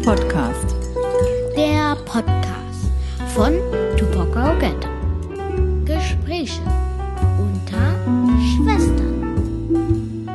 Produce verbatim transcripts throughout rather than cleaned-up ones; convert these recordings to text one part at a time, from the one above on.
Podcast. Der Podcast von Tupoka Ogette. Gespräche unter Schwestern.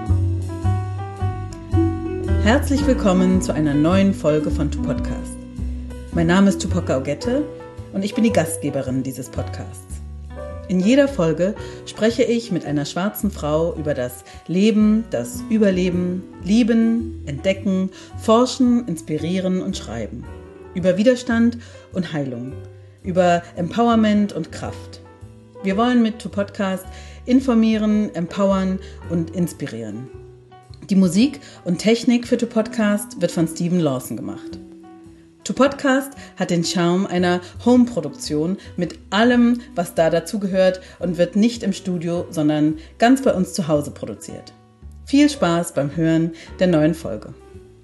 Herzlich willkommen zu einer neuen Folge von Tupodcast. Mein Name ist Tupoka Ogette und ich bin die Gastgeberin dieses Podcasts. In jeder Folge spreche ich mit einer schwarzen Frau über das Leben, das Überleben, Lieben, Entdecken, Forschen, Inspirieren und Schreiben. Über Widerstand und Heilung. Über Empowerment und Kraft. Wir wollen mit Tupodcast informieren, empowern und inspirieren. Die Musik und Technik für Tupodcast wird von Steven Lawson gemacht. Tupodcast hat den Charme einer Home-Produktion mit allem, was da dazugehört und wird nicht im Studio, sondern ganz bei uns zu Hause produziert. Viel Spaß beim Hören der neuen Folge.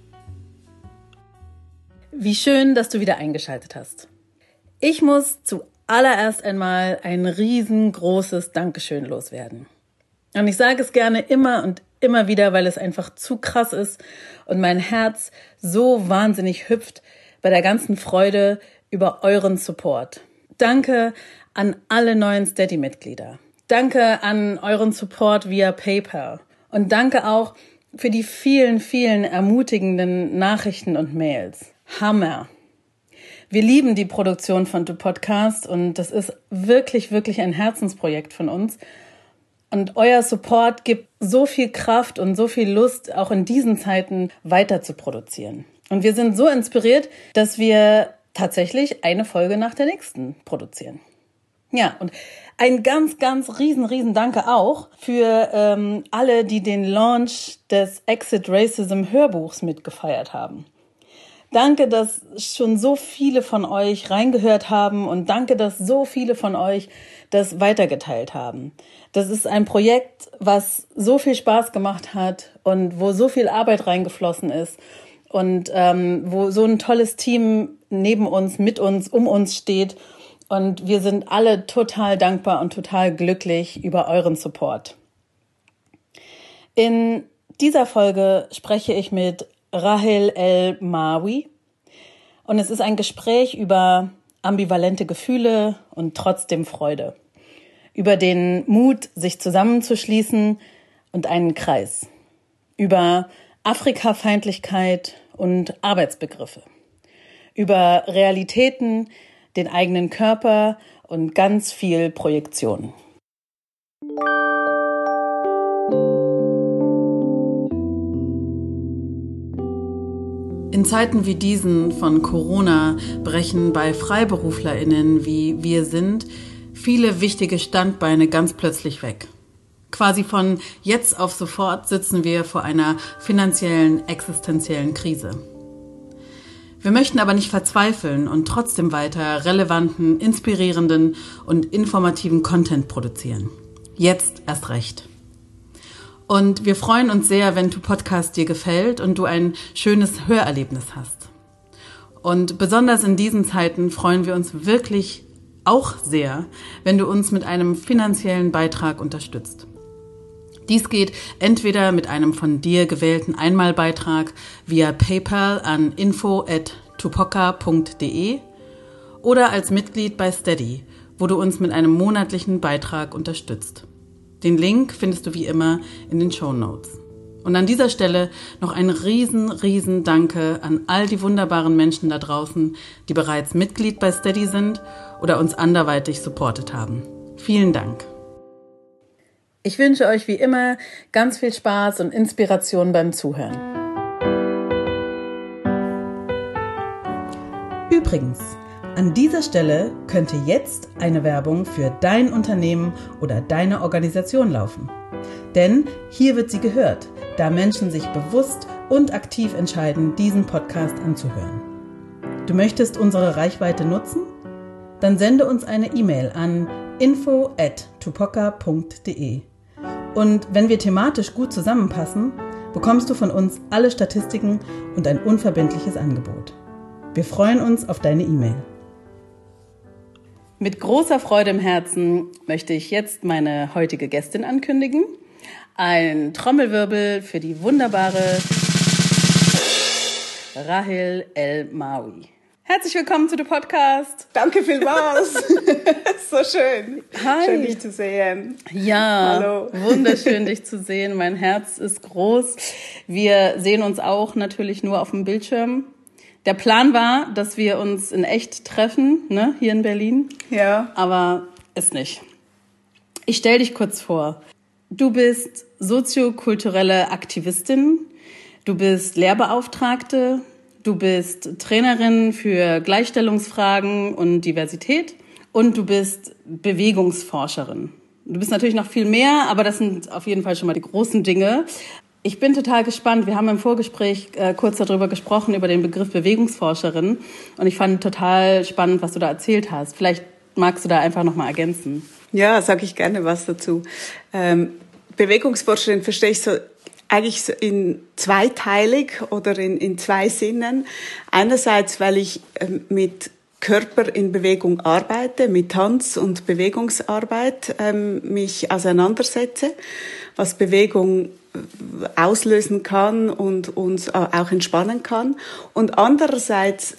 Wie schön, dass du wieder eingeschaltet hast. Ich muss zuallererst einmal ein riesengroßes Dankeschön loswerden. Und ich sage es gerne immer und immer wieder, weil es einfach zu krass ist und mein Herz so wahnsinnig hüpft bei der ganzen Freude über euren Support. Danke an alle neuen Steady-Mitglieder. Danke an euren Support via PayPal. Und danke auch für die vielen, vielen ermutigenden Nachrichten und Mails. Hammer! Wir lieben die Produktion von Tupodcast und das ist wirklich, wirklich ein Herzensprojekt von uns. Und euer Support gibt so viel Kraft und so viel Lust, auch in diesen Zeiten weiter zu produzieren. Und wir sind so inspiriert, dass wir tatsächlich eine Folge nach der nächsten produzieren. Ja, und ein ganz, ganz riesen, riesen Danke auch für ähm, alle, die den Launch des Exit Racism Hörbuchs mitgefeiert haben. Danke, dass schon so viele von euch reingehört haben und danke, dass so viele von euch das weitergeteilt haben. Das ist ein Projekt, was so viel Spaß gemacht hat und wo so viel Arbeit reingeflossen ist. Und ähm, wo so ein tolles Team neben uns, mit uns, um uns steht. Und wir sind alle total dankbar und total glücklich über euren Support. In dieser Folge spreche ich mit Rahel El-Mawi. Und es ist ein Gespräch über ambivalente Gefühle und trotzdem Freude. Über den Mut, sich zusammenzuschließen und einen Kreis. Über Afrikafeindlichkeit und Arbeitsbegriffe, über Realitäten, den eigenen Körper und ganz viel Projektion. In Zeiten wie diesen von Corona brechen bei FreiberuflerInnen, wie wir sind, viele wichtige Standbeine ganz plötzlich weg. Quasi von jetzt auf sofort sitzen wir vor einer finanziellen, existenziellen Krise. Wir möchten aber nicht verzweifeln und trotzdem weiter relevanten, inspirierenden und informativen Content produzieren. Jetzt erst recht. Und wir freuen uns sehr, wenn Tupodcast dir gefällt und du ein schönes Hörerlebnis hast. Und besonders in diesen Zeiten freuen wir uns wirklich auch sehr, wenn du uns mit einem finanziellen Beitrag unterstützt. Dies geht entweder mit einem von dir gewählten Einmalbeitrag via PayPal an info at tupoka punkt de oder als Mitglied bei Steady, wo du uns mit einem monatlichen Beitrag unterstützt. Den Link findest du wie immer in den Shownotes. Und an dieser Stelle noch ein riesen, riesen Danke an all die wunderbaren Menschen da draußen, die bereits Mitglied bei Steady sind oder uns anderweitig supportet haben. Vielen Dank. Ich wünsche euch wie immer ganz viel Spaß und Inspiration beim Zuhören. Übrigens, an dieser Stelle könnte jetzt eine Werbung für dein Unternehmen oder deine Organisation laufen. Denn hier wird sie gehört, da Menschen sich bewusst und aktiv entscheiden, diesen Podcast anzuhören. Du möchtest unsere Reichweite nutzen? Dann sende uns eine E-Mail an info at tupoka punkt de. Und wenn wir thematisch gut zusammenpassen, bekommst du von uns alle Statistiken und ein unverbindliches Angebot. Wir freuen uns auf deine E-Mail. Mit großer Freude im Herzen möchte ich jetzt meine heutige Gästin ankündigen. Ein Trommelwirbel für die wunderbare Rahel El-Maoui. Herzlich willkommen zu dem Podcast. Danke vielmals. So schön. Hi. Schön, dich zu sehen. Ja, hallo. Wunderschön, dich zu sehen. Mein Herz ist groß. Wir sehen uns auch natürlich nur auf dem Bildschirm. Der Plan war, dass wir uns in echt treffen, ne, hier in Berlin. Ja. Aber ist nicht. Ich stelle dich kurz vor. Du bist soziokulturelle Aktivistin. Du bist Lehrbeauftragte. Du bist Trainerin für Gleichstellungsfragen und Diversität und du bist Bewegungsforscherin. Du bist natürlich noch viel mehr, aber das sind auf jeden Fall schon mal die großen Dinge. Ich bin total gespannt. Wir haben im Vorgespräch äh, kurz darüber gesprochen, über den Begriff Bewegungsforscherin. Und ich fand total spannend, was du da erzählt hast. Vielleicht magst du da einfach noch mal ergänzen. Ja, sage ich gerne was dazu. Ähm, Bewegungsforscherin verstehe ich so eigentlich so in zweiteilig oder in, in zwei Sinnen. Einerseits, weil ich ähm, mit Körper in Bewegung arbeite, mit Tanz- und Bewegungsarbeit ähm, mich auseinandersetze, was Bewegung auslösen kann und uns auch entspannen kann. Und andererseits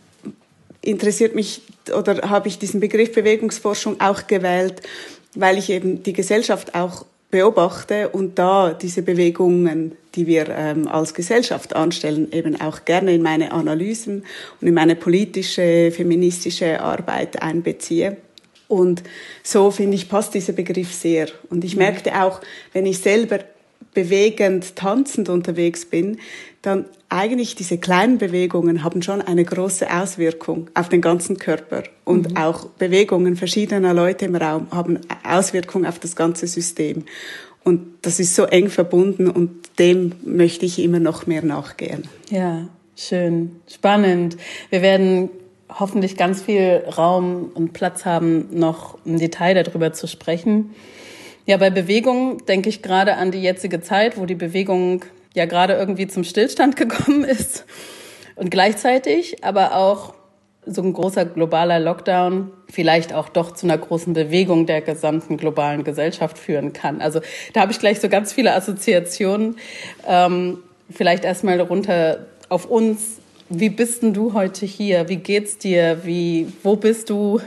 interessiert mich oder habe ich diesen Begriff Bewegungsforschung auch gewählt, weil ich eben die Gesellschaft auch beobachte und da diese Bewegungen, die wir ähm, als Gesellschaft anstellen, eben auch gerne in meine Analysen und in meine politische, feministische Arbeit einbeziehe. Und so, finde ich, passt dieser Begriff sehr. Und ich merkte auch, wenn ich selber bewegend, tanzend unterwegs bin, dann eigentlich diese kleinen Bewegungen haben schon eine große Auswirkung auf den ganzen Körper. Und mhm. auch Bewegungen verschiedener Leute im Raum haben Auswirkungen auf das ganze System. Und das ist so eng verbunden und dem möchte ich immer noch mehr nachgehen. Ja, schön, spannend. Wir werden hoffentlich ganz viel Raum und Platz haben, noch im Detail darüber zu sprechen. Ja, bei Bewegung denke ich gerade an die jetzige Zeit, wo die Bewegung ja gerade irgendwie zum Stillstand gekommen ist. Und gleichzeitig aber auch so ein großer globaler Lockdown vielleicht auch doch zu einer großen Bewegung der gesamten globalen Gesellschaft führen kann. Also da habe ich gleich so ganz viele Assoziationen. Ähm, vielleicht erstmal runter auf uns. Wie bist denn du heute hier? Wie geht's dir? Wie, wo bist du?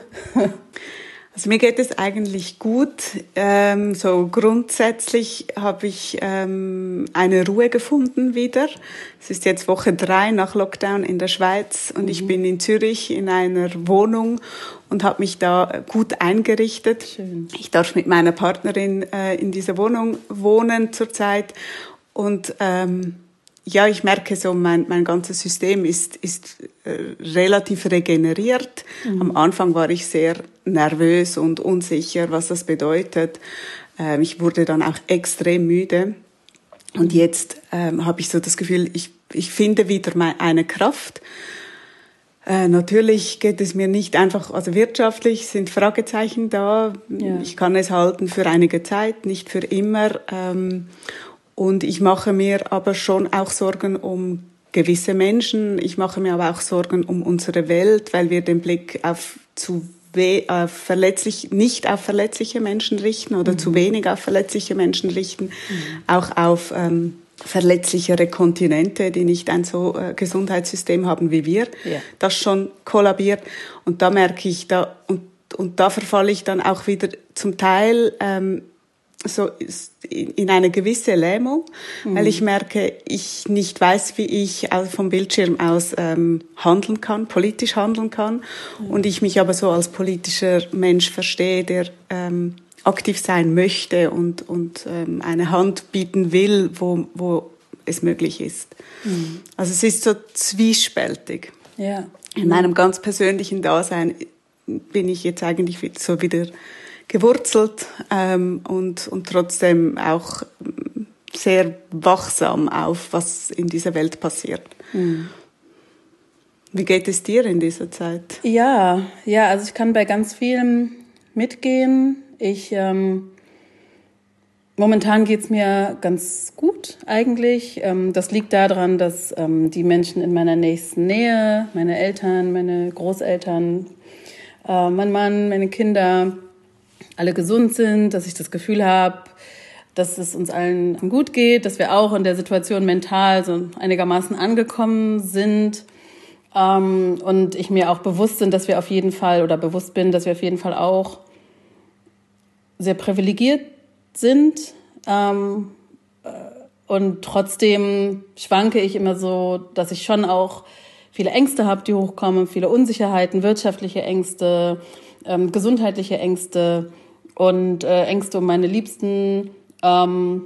Also mir geht es eigentlich gut. Ähm, so grundsätzlich habe ich ähm, eine Ruhe gefunden wieder. Es ist jetzt Woche drei nach Lockdown in der Schweiz und mhm. ich bin in Zürich in einer Wohnung und habe mich da gut eingerichtet. Schön. Ich darf mit meiner Partnerin äh, in dieser Wohnung wohnen zurzeit und ähm, ja, ich merke so, mein, mein ganzes System ist, ist äh, relativ regeneriert. Mhm. Am Anfang war ich sehr nervös und unsicher, was das bedeutet. Ähm, ich wurde dann auch extrem müde. Und jetzt ähm, habe ich so das Gefühl, ich, ich finde wieder meine, eine Kraft. Äh, natürlich geht es mir nicht einfach, also wirtschaftlich sind Fragezeichen da. Ja. Ich kann es halten für einige Zeit, nicht für immer. Ähm, Und ich mache mir aber schon auch Sorgen um gewisse Menschen. Ich mache mir aber auch Sorgen um unsere Welt, weil wir den Blick auf zu we- auf verletzlich, nicht auf verletzliche Menschen richten oder mhm. zu wenig auf verletzliche Menschen richten. Mhm. Auch auf ähm, verletzlichere Kontinente, die nicht ein so äh, Gesundheitssystem haben wie wir. Ja. Das schon kollabiert. Und da merke ich, da und, und da verfalle ich dann auch wieder zum Teil ähm, so in eine gewisse Lähmung, mhm. weil ich merke, ich nicht weiß, wie ich vom Bildschirm aus ähm, handeln kann, politisch handeln kann. Mhm. Und ich mich aber so als politischer Mensch verstehe, der ähm, aktiv sein möchte und, und ähm, eine Hand bieten will, wo, wo es möglich ist. Mhm. Also es ist so zwiespältig. Ja. In meinem ganz persönlichen Dasein bin ich jetzt eigentlich so wieder gewurzelt ähm, und, und trotzdem auch sehr wachsam auf, was in dieser Welt passiert. Mhm. Wie geht es dir in dieser Zeit? Ja, ja, also ich kann bei ganz vielem mitgehen. Ich ähm, momentan geht's mir ganz gut eigentlich. Ähm, das liegt daran, dass ähm, die Menschen in meiner nächsten Nähe, meine Eltern, meine Großeltern, äh, mein Mann, meine Kinder alle gesund sind, dass ich das Gefühl habe, dass es uns allen gut geht, dass wir auch in der Situation mental so einigermaßen angekommen sind. Ähm, und ich mir auch bewusst bin, dass wir auf jeden Fall oder bewusst bin, dass wir auf jeden Fall auch sehr privilegiert sind. Ähm, und trotzdem schwanke ich immer so, dass ich schon auch viele Ängste habe, die hochkommen, viele Unsicherheiten, wirtschaftliche Ängste, ähm, gesundheitliche Ängste und äh, Ängste um meine Liebsten. Ähm,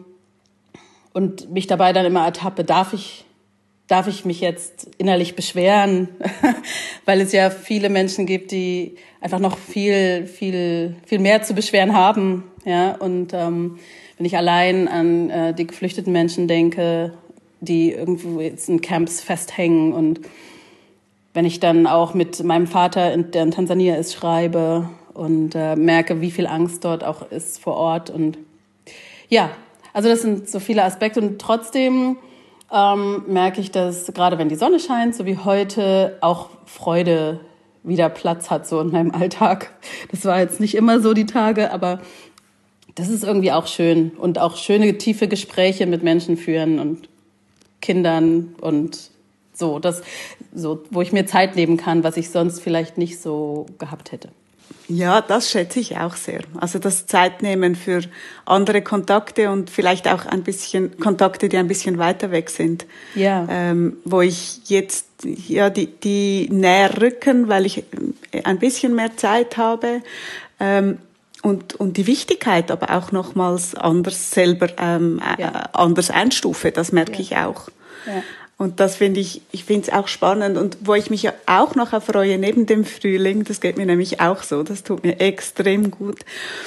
und mich dabei dann immer ertappe, darf ich, darf ich mich jetzt innerlich beschweren? Weil es ja viele Menschen gibt, die einfach noch viel, viel, viel mehr zu beschweren haben. Ja, und ähm, wenn ich allein an äh, die geflüchteten Menschen denke, die irgendwo jetzt in Camps festhängen und wenn ich dann auch mit meinem Vater, der in Tansania ist, schreibe und äh, merke, wie viel Angst dort auch ist vor Ort. Und ja, also das sind so viele Aspekte. Und trotzdem ähm, merke ich, dass gerade wenn die Sonne scheint, so wie heute, auch Freude wieder Platz hat so in meinem Alltag. Das war jetzt nicht immer so die Tage, aber das ist irgendwie auch schön. Und auch schöne, tiefe Gespräche mit Menschen führen und Kindern und so, das, so, wo ich mir Zeit nehmen kann, was ich sonst vielleicht nicht so gehabt hätte. Ja, das schätze ich auch sehr. Also das Zeitnehmen für andere Kontakte und vielleicht auch ein bisschen Kontakte, die ein bisschen weiter weg sind. Ja. Ähm, wo ich jetzt, ja, die, die näher rücken, weil ich ein bisschen mehr Zeit habe. Ähm, und, und die Wichtigkeit aber auch nochmals anders selber, ähm, ja. äh, anders einstufe. Das merke ja. ich auch. Ja. Und das finde ich, ich finde es auch spannend. Und wo ich mich ja auch noch erfreue, neben dem Frühling, das geht mir nämlich auch so, das tut mir extrem gut.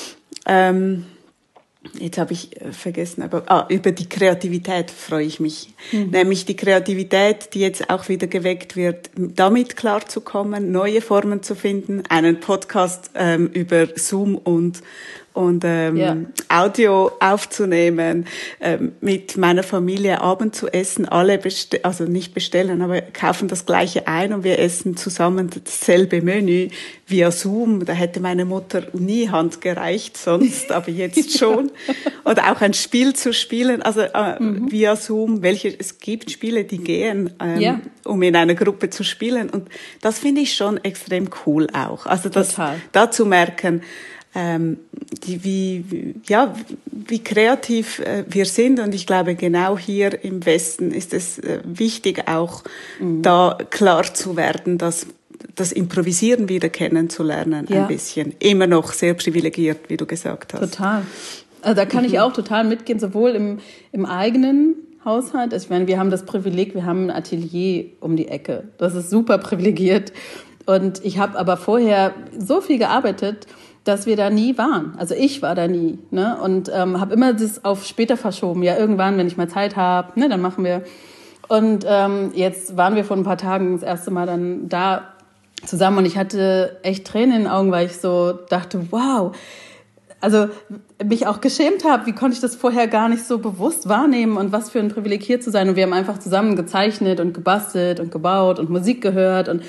Ähm, jetzt habe ich vergessen, aber ah, über die Kreativität freue ich mich. Mhm. Nämlich die Kreativität, die jetzt auch wieder geweckt wird, damit klarzukommen, neue Formen zu finden, einen Podcast ähm, über Zoom und und ähm, ja. Audio aufzunehmen, ähm, mit meiner Familie Abend zu essen, alle beste- also nicht bestellen, aber kaufen das Gleiche ein und wir essen zusammen dasselbe Menü via Zoom. Da hätte meine Mutter nie Hand gereicht sonst, aber jetzt schon. Oder auch ein Spiel zu spielen, also äh, mhm. via Zoom, welche es gibt Spiele, die gehen, ähm, ja. um in einer Gruppe zu spielen. Und das finde ich schon extrem cool auch. Also das Total. Da zu merken, Ähm, die, wie, ja, wie kreativ äh, wir sind. Und ich glaube, genau hier im Westen ist es äh, wichtig, auch mhm. da klar zu werden, dass das Improvisieren wieder kennenzulernen, ja. ein bisschen. Immer noch sehr privilegiert, wie du gesagt hast. Total. Also da kann mhm. ich auch total mitgehen, sowohl im, im eigenen Haushalt. Also ich meine, wir haben das Privileg, wir haben ein Atelier um die Ecke. Das ist super privilegiert. Und ich habe aber vorher so viel gearbeitet, dass wir da nie waren. Also ich war da nie, ne? Und ähm, habe immer das auf später verschoben. Ja, irgendwann, wenn ich mal Zeit habe, ne, dann machen wir. Und ähm, jetzt waren wir vor ein paar Tagen das erste Mal dann da zusammen und ich hatte echt Tränen in den Augen, weil ich so dachte, wow, also mich auch geschämt habe, wie konnte ich das vorher gar nicht so bewusst wahrnehmen und was für ein Privileg hier zu sein. Und wir haben einfach zusammen gezeichnet und gebastelt und gebaut und Musik gehört und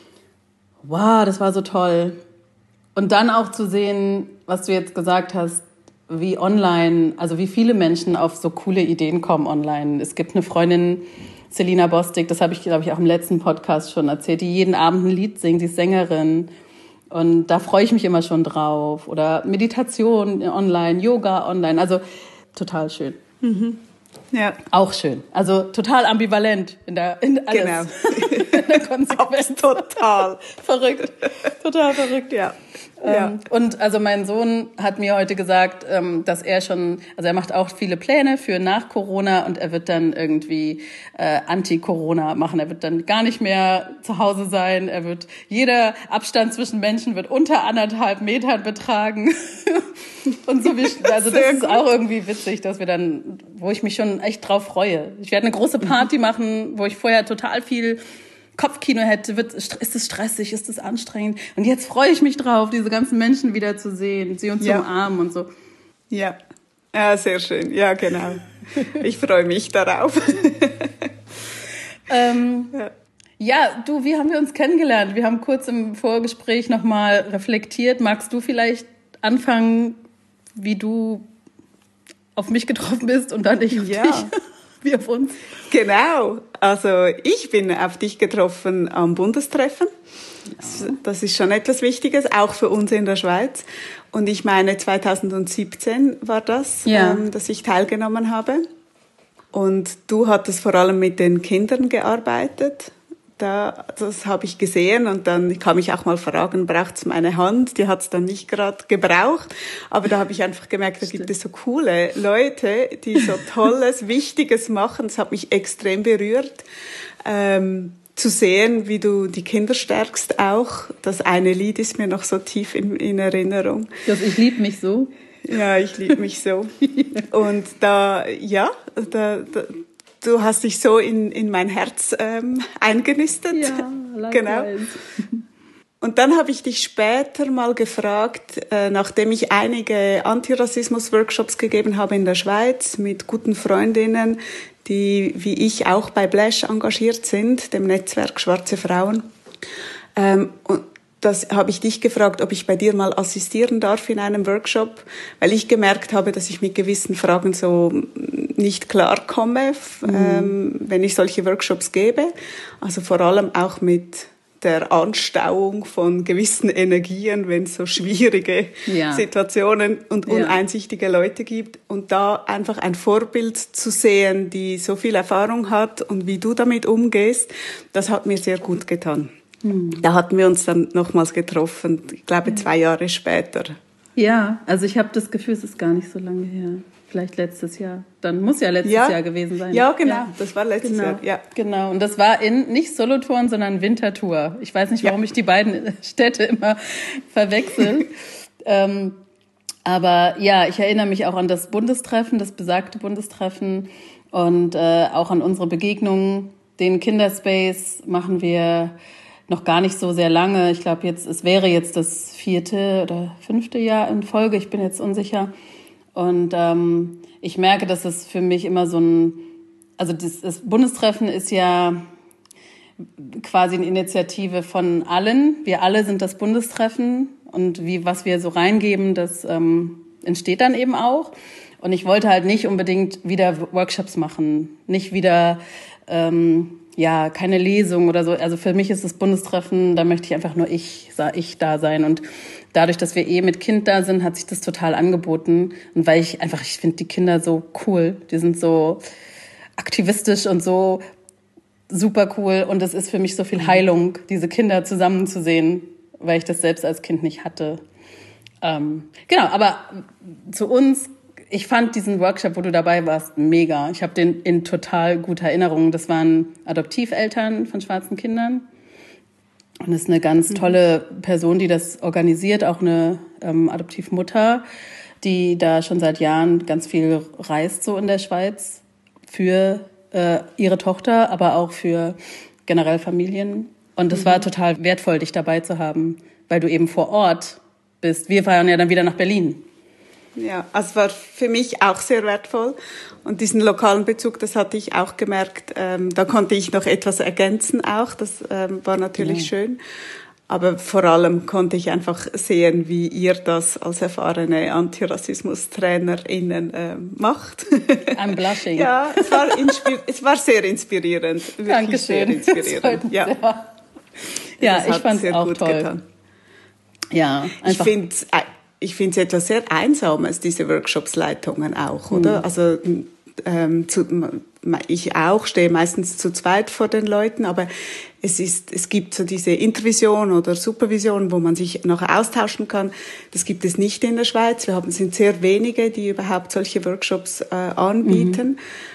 wow, das war so toll. Und dann auch zu sehen, was du jetzt gesagt hast, wie online, also wie viele Menschen auf so coole Ideen kommen online. Es gibt eine Freundin, Selina Bostik, das habe ich, glaube ich, auch im letzten Podcast schon erzählt, die jeden Abend ein Lied singt, die ist Sängerin. Und da freue ich mich immer schon drauf. Oder Meditation online, Yoga online, also total schön. Mhm. Ja. Auch schön. Also total ambivalent in der in alles. Genau. In der Konsequenz. Total. Verrückt. Total verrückt. Ja. Ähm, ja. Und also mein Sohn hat mir heute gesagt, ähm, dass er schon, also er macht auch viele Pläne für nach Corona und er wird dann irgendwie äh, Anti-Corona machen. Er wird dann gar nicht mehr zu Hause sein. Er wird, jeder Abstand zwischen Menschen wird unter anderthalb Metern betragen. Und so wie, also das ist auch irgendwie witzig, dass wir dann, wo ich mich schon echt drauf freue. Ich werde eine große Party machen, wo ich vorher total viel Kopfkino hätte, wird, ist es stressig, ist es anstrengend? Und jetzt freue ich mich drauf, diese ganzen Menschen wieder zu sehen, sie uns ja. zu umarmen und so. Ja, ja, sehr schön. Ja, genau. Ich freue mich darauf. ähm, ja. ja, du, wie haben wir uns kennengelernt? Wir haben kurz im Vorgespräch nochmal reflektiert. Magst du vielleicht anfangen, wie du auf mich getroffen bist und dann ich auf ja. dich, wie auf uns. Genau, also ich bin auf dich getroffen am Bundestreffen. Ja. Das ist schon etwas Wichtiges, auch für uns in der Schweiz. Und ich meine, zweitausendsiebzehn war das, ja. ähm, dass ich teilgenommen habe. Und du hattest vor allem mit den Kindern gearbeitet. Da, das habe ich gesehen und dann kann ich auch mal fragen, braucht es meine Hand? Die hat es dann nicht gerade gebraucht, aber da habe ich einfach gemerkt, da Stimmt. gibt es so coole Leute, die so Tolles, Wichtiges machen. Das hat mich extrem berührt, ähm, zu sehen, wie du die Kinder stärkst auch. Das eine Lied ist mir noch so tief in, in Erinnerung. Das Ich lieb mich so. Ja, ich lieb mich so. Und da, ja, da, da du hast dich so in, in mein Herz ähm, eingenistet. Ja, genau. Und dann habe ich dich später mal gefragt, äh, nachdem ich einige Antirassismus-Workshops gegeben habe in der Schweiz mit guten Freundinnen, die wie ich auch bei Blash engagiert sind, dem Netzwerk Schwarze Frauen. Ähm, und das habe ich dich gefragt, ob ich bei dir mal assistieren darf in einem Workshop, weil ich gemerkt habe, dass ich mit gewissen Fragen so nicht klarkomme, mhm. ähm, wenn ich solche Workshops gebe. Also vor allem auch mit der Anstauung von gewissen Energien, wenn es so schwierige ja. Situationen und uneinsichtige ja. Leute gibt. Und da einfach ein Vorbild zu sehen, die so viel Erfahrung hat und wie du damit umgehst, das hat mir sehr gut getan. Da hatten wir uns dann nochmals getroffen, ich glaube zwei Jahre später. Ja, also ich habe das Gefühl, es ist gar nicht so lange her. Vielleicht letztes Jahr. Dann muss ja letztes ja. Jahr gewesen sein. Ja, genau, ja. das war letztes genau. Jahr. Ja. Genau, und das war in nicht Solothurn, sondern Winterthur. Ich weiß nicht, warum ja. ich die beiden Städte immer verwechsel. ähm, aber ja, ich erinnere mich auch an das Bundestreffen, das besagte Bundestreffen und äh, auch an unsere Begegnungen. Den Kinderspace machen wir noch gar nicht so sehr lange. Ich glaube, jetzt es wäre jetzt das vierte oder fünfte Jahr in Folge. Ich bin jetzt unsicher. Und ähm, ich merke, dass es für mich immer so ein, also das, das Bundestreffen ist ja quasi eine Initiative von allen. Wir alle sind das Bundestreffen und wie was wir so reingeben, das ähm, entsteht dann eben auch. Und ich wollte halt nicht unbedingt wieder Workshops machen, nicht wieder ähm, ja, keine Lesung oder so. Also für mich ist das Bundestreffen, da möchte ich einfach nur ich, ich da sein. Und dadurch, dass wir eh mit Kind da sind, hat sich das total angeboten. Und weil ich einfach, ich finde die Kinder so cool. Die sind so aktivistisch und so super cool. Und es ist für mich so viel Heilung, diese Kinder zusammenzusehen, weil ich das selbst als Kind nicht hatte. Ähm, genau, aber zu uns, ich fand diesen Workshop, wo du dabei warst, mega. Ich habe den in total guter Erinnerung. Das waren Adoptiveltern von schwarzen Kindern. Und das ist eine ganz tolle Person, die das organisiert, auch eine ähm, Adoptivmutter, die da schon seit Jahren ganz viel reist so in der Schweiz für äh, ihre Tochter, aber auch für generell Familien. Und es mhm. war total wertvoll, dich dabei zu haben, weil du eben vor Ort bist. Wir fahren ja dann wieder nach Berlin. Ja, also es war für mich auch sehr wertvoll und diesen lokalen Bezug, das hatte ich auch gemerkt, ähm, da konnte ich noch etwas ergänzen auch, das ähm, war natürlich ja. schön, aber vor allem konnte ich einfach sehen, wie ihr das als erfahrene Antirassismus-TrainerInnen ähm, macht. I'm blushing. Ja, es war, inspir- es war sehr inspirierend, wirklich Dankeschön. sehr inspirierend. Ja, ja, ja ich fand es auch gut toll. Getan. Ja, einfach. Ich finde Ich finde es etwas sehr Einsames, diese Workshopsleitungen auch, oder? Mhm. Also ähm, zu, ich auch stehe meistens zu zweit vor den Leuten, aber es ist, es gibt so diese Intervision oder Supervision, wo man sich nachher austauschen kann. Das gibt es nicht in der Schweiz. Wir haben sind sehr wenige, die überhaupt solche Workshops äh, anbieten. Mhm.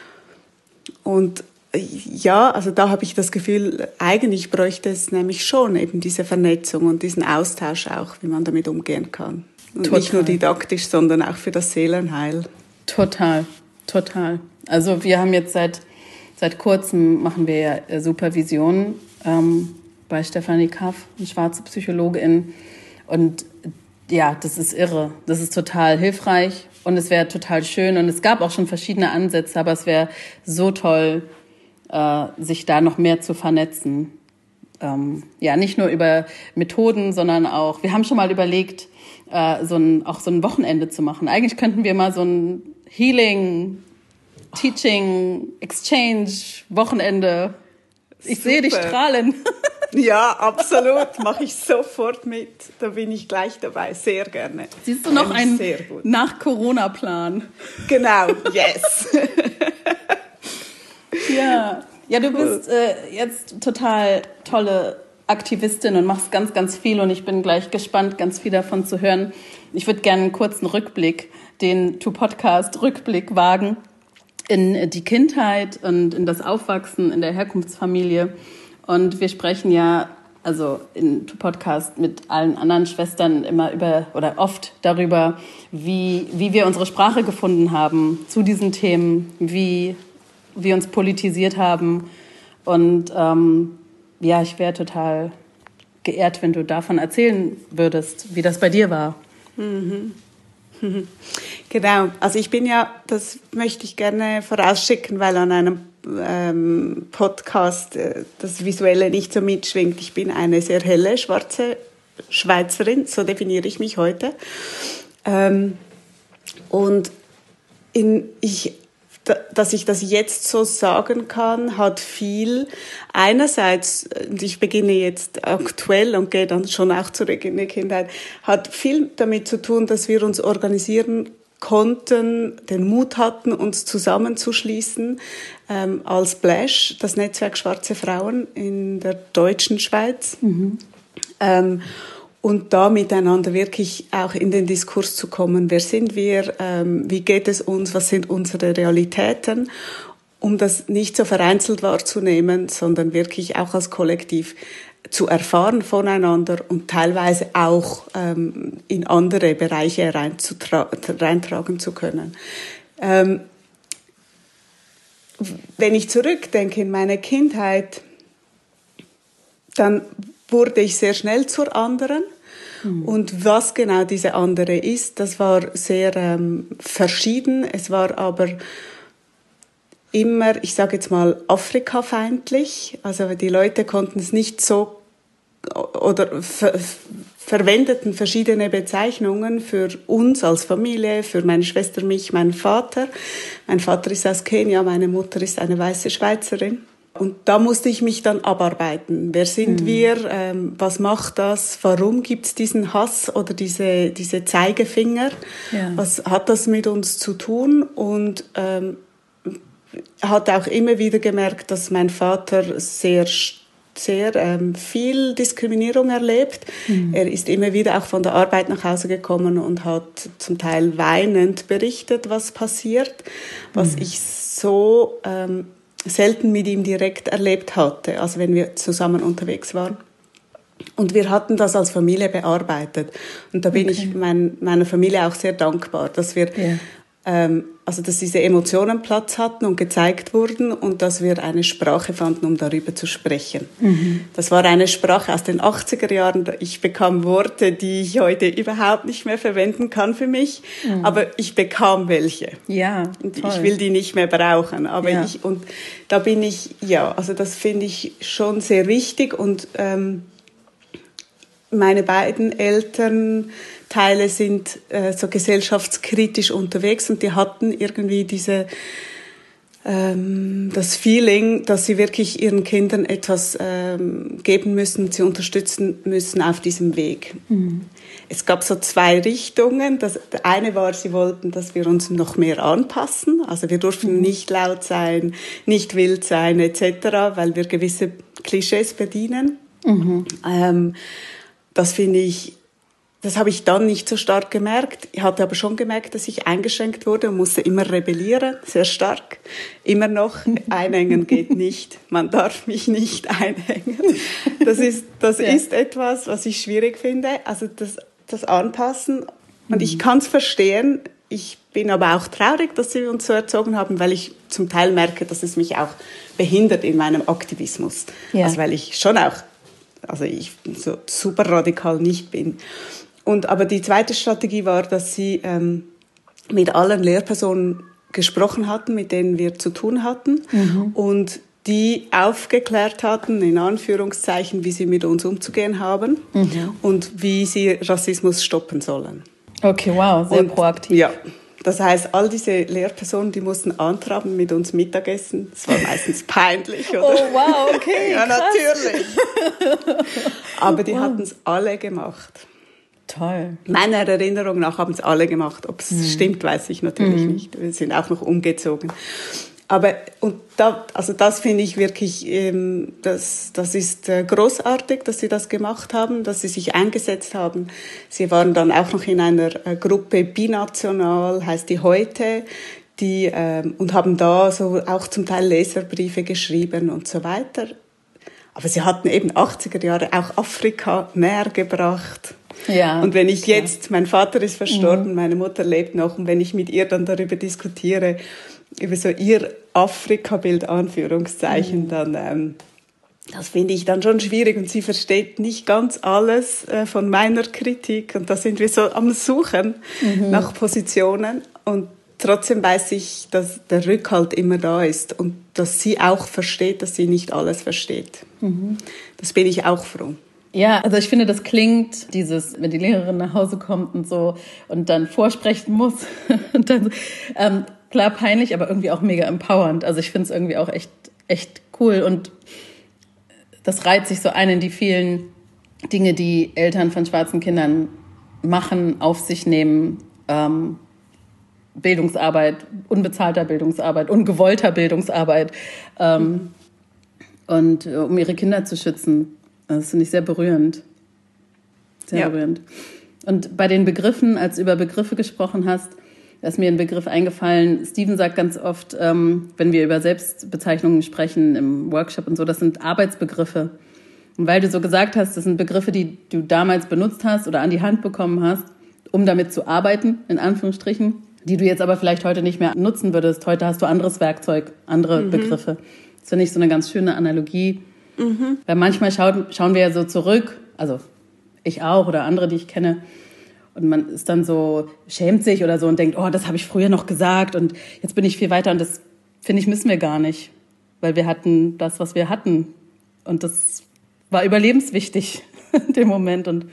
Und ja, also da habe ich das Gefühl, eigentlich bräuchte es nämlich schon eben diese Vernetzung und diesen Austausch auch, wie man damit umgehen kann. Und total. Nicht nur didaktisch, sondern auch für das Seelenheil. Total, total. Also wir haben jetzt seit seit kurzem machen wir ja Supervision ähm, bei Stefanie Kaff, eine schwarze Psychologin. Und ja, das ist irre. Das ist total hilfreich und es wäre total schön. Und es gab auch schon verschiedene Ansätze, aber es wäre so toll, äh, sich da noch mehr zu vernetzen. Ähm, ja, nicht nur über Methoden, sondern auch, wir haben schon mal überlegt, äh, so ein, auch so ein Wochenende zu machen. Eigentlich könnten wir mal so ein Healing, Teaching, Exchange, Wochenende. Ich sehe dich strahlen. Ja, absolut. Mache ich sofort mit. Da bin ich gleich dabei. Sehr gerne. Siehst du noch einen Nach-Corona-Plan? Genau, yes. Ja. Ja, du bist äh, jetzt total tolle Aktivistin und machst ganz, ganz viel. Und ich bin gleich gespannt, ganz viel davon zu hören. Ich würde gerne einen kurzen Rückblick, den To-Podcast-Rückblick wagen in die Kindheit und in das Aufwachsen in der Herkunftsfamilie. Und wir sprechen ja, also in Podcast mit allen anderen Schwestern immer über oder oft darüber, wie, wie wir unsere Sprache gefunden haben zu diesen Themen, wie wir uns politisiert haben. Und ähm, ja, ich wäre total geehrt, wenn du davon erzählen würdest, wie das bei dir war. Mhm. Genau, also ich bin ja, das möchte ich gerne vorausschicken, weil an einem ähm, Podcast äh, das Visuelle nicht so mitschwingt. Ich bin eine sehr helle, schwarze Schweizerin, so definiere ich mich heute. Ähm, und in, ich, da, dass ich das jetzt so sagen kann, hat viel einerseits, und ich beginne jetzt aktuell und gehe dann schon auch zurück in die Kindheit, hat viel damit zu tun, dass wir uns organisieren konnten, den Mut hatten, uns zusammenzuschließen ähm, als Blash, das Netzwerk Schwarze Frauen in der deutschen Schweiz. Mhm. Ähm, und da miteinander wirklich auch in den Diskurs zu kommen. Wer sind wir? Ähm, wie geht es uns? Was sind unsere Realitäten? Um das nicht so vereinzelt wahrzunehmen, sondern wirklich auch als Kollektiv zu erfahren voneinander und teilweise auch ähm, in andere Bereiche reintragen zu können. Ähm, wenn ich zurückdenke in meine Kindheit, dann wurde ich sehr schnell zur anderen. Mhm. Und was genau diese andere ist, das war sehr ähm, verschieden. Es war aber immer, ich sage jetzt mal, afrikafeindlich. Also die Leute konnten es nicht so oder ver verwendeten verschiedene Bezeichnungen für uns als Familie, für meine Schwester, mich, meinen Vater. Mein Vater ist aus Kenia, meine Mutter ist eine weiße Schweizerin. Und da musste ich mich dann abarbeiten. Wer sind mhm. wir? Ähm, was macht das? Warum gibt es diesen Hass oder diese, diese Zeigefinger? Ja. Was hat das mit uns zu tun? Und ähm, hat auch immer wieder gemerkt, dass mein Vater sehr sehr ähm, viel Diskriminierung erlebt. Mhm. Er ist immer wieder auch von der Arbeit nach Hause gekommen und hat zum Teil weinend berichtet, was passiert, was mhm. ich so ähm, selten mit ihm direkt erlebt hatte, also wenn wir zusammen unterwegs waren. Und wir hatten das als Familie bearbeitet. Und da bin okay. ich mein, meiner Familie auch sehr dankbar, dass wir yeah. ähm, also dass diese Emotionen Platz hatten und gezeigt wurden und dass wir eine Sprache fanden, um darüber zu sprechen. Mhm. Das war eine Sprache aus den achtziger Jahren. Ich bekam Worte, die ich heute überhaupt nicht mehr verwenden kann für mich, mhm. aber ich bekam welche. Ja, und toll. Ich will die nicht mehr brauchen. Aber ja. ich, und da bin ich, ja, also das finde ich schon sehr wichtig und ähm, meine beiden Elternteile sind äh, so gesellschaftskritisch unterwegs und die hatten irgendwie diese ähm, das Feeling, dass sie wirklich ihren Kindern etwas ähm, geben müssen, sie unterstützen müssen auf diesem Weg. Mhm. Es gab so zwei Richtungen. Das eine war, sie wollten, dass wir uns noch mehr anpassen. Also wir durften mhm. nicht laut sein, nicht wild sein et cetera, weil wir gewisse Klischees bedienen. Mhm. Ähm, Das finde ich, das habe ich dann nicht so stark gemerkt. Ich hatte aber schon gemerkt, dass ich eingeschränkt wurde und musste immer rebellieren, sehr stark. Immer noch, einhängen geht nicht. Man darf mich nicht einhängen. Das ist, das ja. ist etwas, was ich schwierig finde. Also das, das Anpassen. Und ich kann es verstehen. Ich bin aber auch traurig, dass sie uns so erzogen haben, weil ich zum Teil merke, dass es mich auch behindert in meinem Aktivismus. Ja. Also weil ich schon auch also ich so super radikal nicht bin. Und, aber die zweite Strategie war, dass sie ähm, mit allen Lehrpersonen gesprochen hatten, mit denen wir zu tun hatten mhm. und die aufgeklärt hatten, in Anführungszeichen, wie sie mit uns umzugehen haben mhm. und wie sie Rassismus stoppen sollen. Okay, wow, sehr und, proaktiv. Ja, Das heißt, all diese Lehrpersonen, die mussten antraben mit uns Mittagessen. Das war meistens peinlich, oder? Oh, wow, okay, ja, krass. natürlich. Aber die wow. hatten es alle gemacht. Toll. Meiner Erinnerung nach haben es alle gemacht. Ob es mhm. stimmt, weiß ich natürlich mhm. nicht. Wir sind auch noch umgezogen. Aber und da, also das finde ich wirklich, ähm, das, das ist äh, großartig, dass sie das gemacht haben, dass sie sich eingesetzt haben. Sie waren dann auch noch in einer äh, Gruppe Binational, heißt die heute, die ähm, und haben da so auch zum Teil Leserbriefe geschrieben und so weiter. Aber sie hatten eben achtziger Jahre auch Afrika näher gebracht. Ja, und wenn ich jetzt, ja. mein Vater ist verstorben, mhm. meine Mutter lebt noch, und wenn ich mit ihr dann darüber diskutiere, über so ihr Afrika-Bild, Anführungszeichen, mhm. dann, ähm, das finde ich dann schon schwierig, und sie versteht nicht ganz alles äh, von meiner Kritik, und da sind wir so am Suchen mhm. nach Positionen, und trotzdem weiß ich, dass der Rückhalt immer da ist und dass sie auch versteht, dass sie nicht alles versteht. Mhm. Das bin ich auch froh. Ja, also ich finde, das klingt, dieses, wenn die Lehrerin nach Hause kommt und so und dann vorsprechen muss und dann, ähm, klar peinlich, aber irgendwie auch mega empowernd. Also ich finde es irgendwie auch echt, echt cool, und das reiht sich so ein in die vielen Dinge, die Eltern von schwarzen Kindern machen, auf sich nehmen, ähm, Bildungsarbeit, unbezahlter Bildungsarbeit, ungewollter Bildungsarbeit, ähm, und äh, um ihre Kinder zu schützen. Das finde ich sehr berührend. Sehr ja. berührend. Und bei den Begriffen, als du über Begriffe gesprochen hast, da ist mir ein Begriff eingefallen. Steven sagt ganz oft, ähm, wenn wir über Selbstbezeichnungen sprechen im Workshop und so, das sind Arbeitsbegriffe. Und weil du so gesagt hast, das sind Begriffe, die du damals benutzt hast oder an die Hand bekommen hast, um damit zu arbeiten, in Anführungsstrichen, die du jetzt aber vielleicht heute nicht mehr nutzen würdest. Heute hast du anderes Werkzeug, andere mhm. Begriffe. Das finde ich so eine ganz schöne Analogie. Mhm. Weil manchmal schauen, schauen wir ja so zurück, also ich auch oder andere, die ich kenne, und man ist dann so, schämt sich oder so und denkt, oh, das habe ich früher noch gesagt und jetzt bin ich viel weiter, und das, finde ich, müssen wir gar nicht, weil wir hatten das, was wir hatten, und das war überlebenswichtig in dem Moment. Und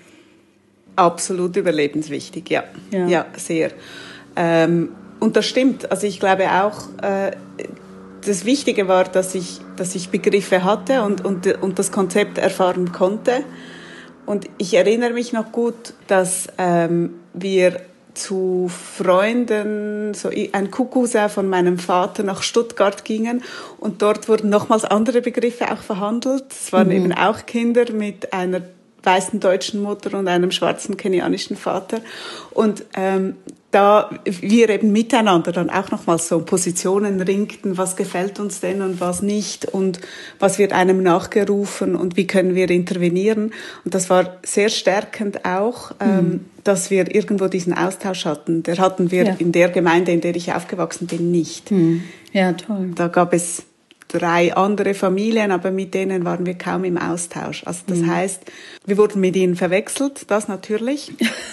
absolut überlebenswichtig, ja, ja, ja sehr. Ähm, und das stimmt, also ich glaube auch, äh, das Wichtige war, dass ich, dass ich Begriffe hatte und, und, und das Konzept erfahren konnte. Und ich erinnere mich noch gut, dass ähm, wir zu Freunden, so ein Kuckucksau von meinem Vater, nach Stuttgart gingen, und dort wurden nochmals andere Begriffe auch verhandelt. Es waren mhm. eben auch Kinder mit einer weißen deutschen Mutter und einem schwarzen kenianischen Vater. Und ähm, da wir eben miteinander dann auch nochmals so Positionen ringten, was gefällt uns denn und was nicht, und was wird einem nachgerufen und wie können wir intervenieren. Und das war sehr stärkend auch, mhm. ähm, dass wir irgendwo diesen Austausch hatten. Der hatten wir ja. in der Gemeinde, in der ich aufgewachsen bin, nicht. Mhm. Ja, toll. Da gab es drei andere Familien, aber mit denen waren wir kaum im Austausch. Also das mhm. heißt, wir wurden mit ihnen verwechselt, das natürlich.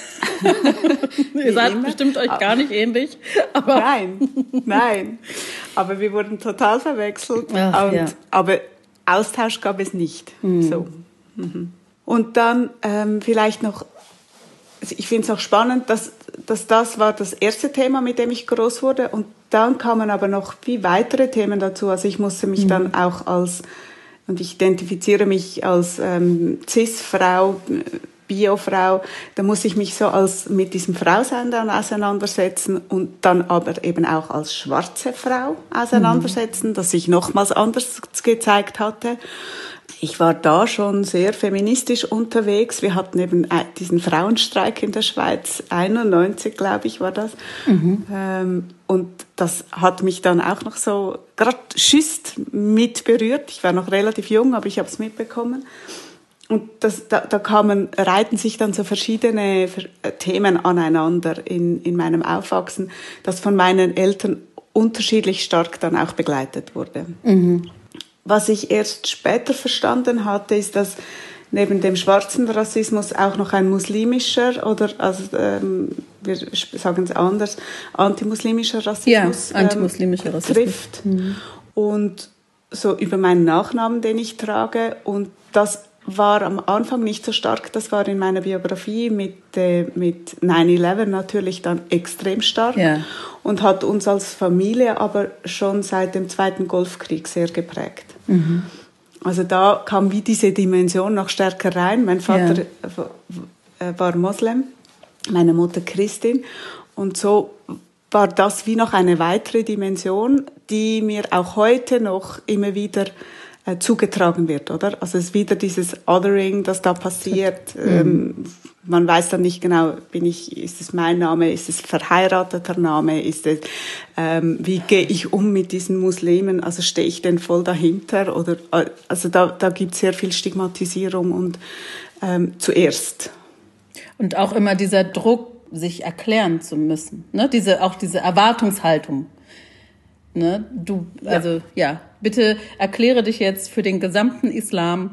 Ihr seid immer. Bestimmt euch gar nicht ähnlich. Aber nein, nein. Aber wir wurden total verwechselt. Ach, und, ja. Aber Austausch gab es nicht. Mhm. So. Mhm. Und dann ähm, vielleicht noch, also ich finde es auch spannend, dass, dass das war das erste Thema, mit dem ich groß wurde, und dann kamen aber noch viel weitere Themen dazu. Also ich musste mich mhm. dann auch als, und ich identifiziere mich als ähm, Cis-Frau, Bio-Frau, da muss ich mich so als mit diesem Frausein dann auseinandersetzen und dann aber eben auch als schwarze Frau auseinandersetzen, mhm. das sich nochmals anders gezeigt hatte. Ich war da schon sehr feministisch unterwegs. Wir hatten eben diesen Frauenstreik in der Schweiz, einundneunzig, glaube ich, war das. Mhm. Ähm, und das hat mich dann auch noch so gerade schüsst mit berührt. Ich war noch relativ jung, aber ich habe es mitbekommen. Und das, da, da kamen, reihten sich dann so verschiedene Themen aneinander in, in meinem Aufwachsen, das von meinen Eltern unterschiedlich stark dann auch begleitet wurde. Mhm. Was ich erst später verstanden hatte, ist, dass neben dem schwarzen Rassismus auch noch ein muslimischer oder, also ähm, wir sagen es anders, antimuslimischer Rassismus, ja, antimuslimischer ähm, Rassismus trifft. Mhm. Und so über meinen Nachnamen, den ich trage. Und das war am Anfang nicht so stark. Das war in meiner Biografie mit, äh, mit nine eleven natürlich dann extrem stark. Ja. Und hat uns als Familie aber schon seit dem Zweiten Golfkrieg sehr geprägt. Mhm. Also da kam wie diese Dimension noch stärker rein. Mein Vater ja. war Moslem, meine Mutter Christin. Und so war das wie noch eine weitere Dimension, die mir auch heute noch immer wieder äh, zugetragen wird, oder? Also es ist wieder dieses Othering, das da passiert. Mhm. Ähm, man weiß dann nicht genau, bin ich, ist es mein Name, ist es verheirateter Name, ist es, ähm, wie gehe ich um mit diesen Muslimen? Also stehe ich denn voll dahinter? Oder, also da, da gibt es sehr viel Stigmatisierung und ähm, zuerst. Und auch immer dieser Druck, sich erklären zu müssen, ne? Diese, auch diese Erwartungshaltung. Ne? Du, also, ja. ja, bitte erkläre dich jetzt für den gesamten Islam,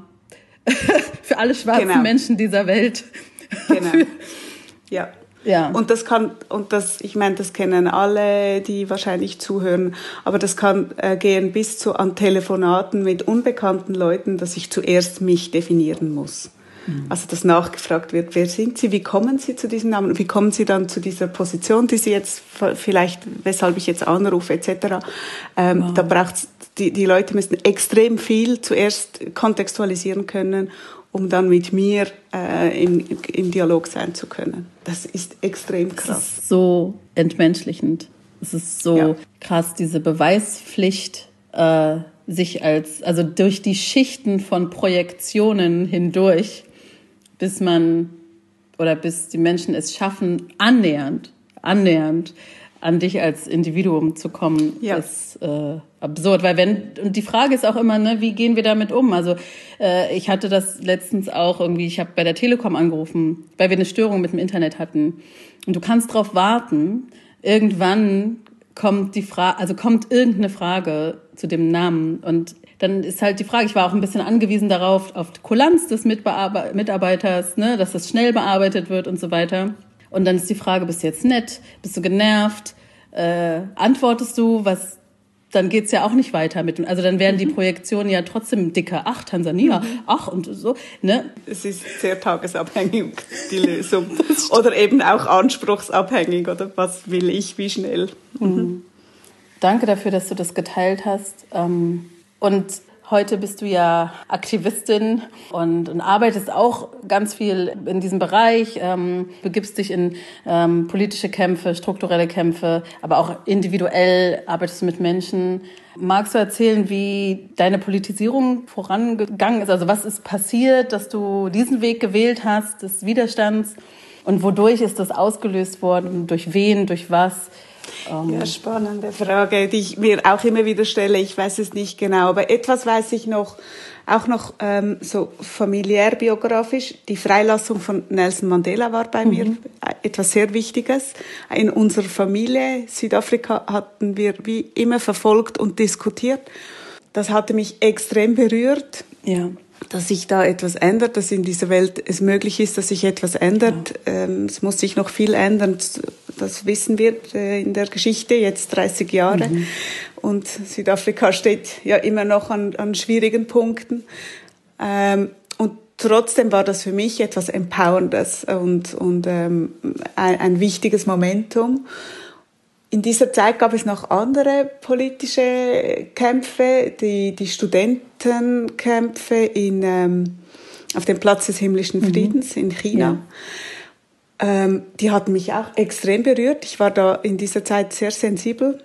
für alle schwarzen genau. Menschen dieser Welt. Genau. Ja. Ja. Und das kann, und das, ich meine, das kennen alle, die wahrscheinlich zuhören, aber das kann äh, gehen bis zu an Telefonaten mit unbekannten Leuten, dass ich zuerst mich definieren muss. Also, dass nachgefragt wird, wer sind Sie, wie kommen Sie zu diesem Namen, wie kommen Sie dann zu dieser Position, die Sie jetzt vielleicht, weshalb ich jetzt anrufe, et cetera. Ähm, wow. Da braucht's, die, die Leute müssen extrem viel zuerst kontextualisieren können, um dann mit mir äh, im, im Dialog sein zu können. Das ist extrem krass. Das ist so entmenschlichend. Es ist so ja. krass, diese Beweispflicht, äh, sich als, also durch die Schichten von Projektionen hindurch, bis man oder bis die Menschen es schaffen, annähernd, annähernd an dich als Individuum zu kommen, ja. ist äh, absurd. Weil wenn, und die Frage ist auch immer, ne, wie gehen wir damit um? Also äh, ich hatte das letztens auch irgendwie, ich habe bei der Telekom angerufen, weil wir eine Störung mit dem Internet hatten. Und du kannst drauf warten, irgendwann kommt die Frage, also kommt irgendeine Frage zu dem Namen und dann ist halt die Frage, ich war auch ein bisschen angewiesen darauf, auf die Kulanz des Mitbearbe- Mitarbeiters, ne, dass das schnell bearbeitet wird und so weiter. Und dann ist die Frage, bist du jetzt nett, bist du genervt, äh, antwortest du, was, dann geht's ja auch nicht weiter mit, also dann werden die Projektionen ja trotzdem dicker, ach, Tansania, mhm. ach und so, ne. Es ist sehr tagesabhängig, die Lösung. Oder eben auch anspruchsabhängig, oder was will ich, wie schnell. Mhm. Danke dafür, dass du das geteilt hast. Und heute bist du ja Aktivistin und, und arbeitest auch ganz viel in diesem Bereich, ähm, begibst dich in ähm, politische Kämpfe, strukturelle Kämpfe, aber auch individuell arbeitest du mit Menschen. Magst du erzählen, wie deine Politisierung vorangegangen ist? Also was ist passiert, dass du diesen Weg gewählt hast, des Widerstands? Und wodurch ist das ausgelöst worden? Durch wen, durch was? Ja, spannende Frage, die ich mir auch immer wieder stelle. Ich weiß es nicht genau, aber etwas weiß ich noch, auch noch ähm, so familiär biografisch. Die Freilassung von Nelson Mandela war bei mhm. mir etwas sehr Wichtiges. In unserer Familie Südafrika hatten wir wie immer verfolgt und diskutiert. Das hatte mich extrem berührt. Ja. Dass sich da etwas ändert, dass in dieser Welt es möglich ist, dass sich etwas ändert. Ja. Ähm, es muss sich noch viel ändern, das wissen wir äh, in der Geschichte, jetzt dreißig Jahre. Mhm. Und Südafrika steht ja immer noch an, an schwierigen Punkten. Ähm, und trotzdem war das für mich etwas Empowerndes und, und ähm, ein, ein wichtiges Momentum. In dieser Zeit gab es noch andere politische Kämpfe, die, die Studentenkämpfe in, ähm, auf dem Platz des himmlischen Friedens mhm. in China. Ja. Ähm, die hatten mich auch extrem berührt. Ich war da in dieser Zeit sehr sensibel.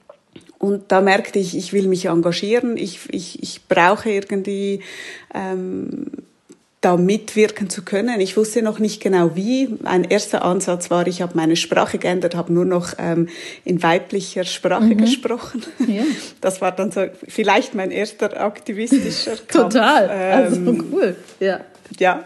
Und da merkte ich, ich will mich engagieren. Ich, ich, ich brauche irgendwie ähm, da mitwirken zu können. Ich wusste noch nicht genau wie. Ein erster Ansatz war, ich habe meine Sprache geändert, habe nur noch ähm, in weiblicher Sprache mhm. gesprochen. Ja. Das war dann so vielleicht mein erster aktivistischer Kampf. Total, also ähm, cool. Ja. Ja.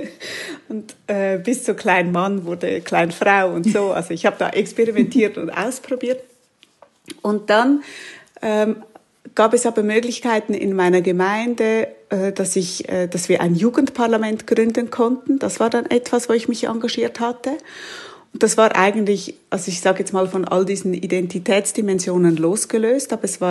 Und äh, bis zu Klein Mann wurde Klein Frau und so. Also ich habe da experimentiert und ausprobiert. Und dann ähm, gab es aber Möglichkeiten in meiner Gemeinde, äh, dass ich, äh, dass wir ein Jugendparlament gründen konnten. Das war dann etwas, wo ich mich engagiert hatte. Und das war eigentlich, also ich sage jetzt mal von all diesen Identitätsdimensionen losgelöst, aber es war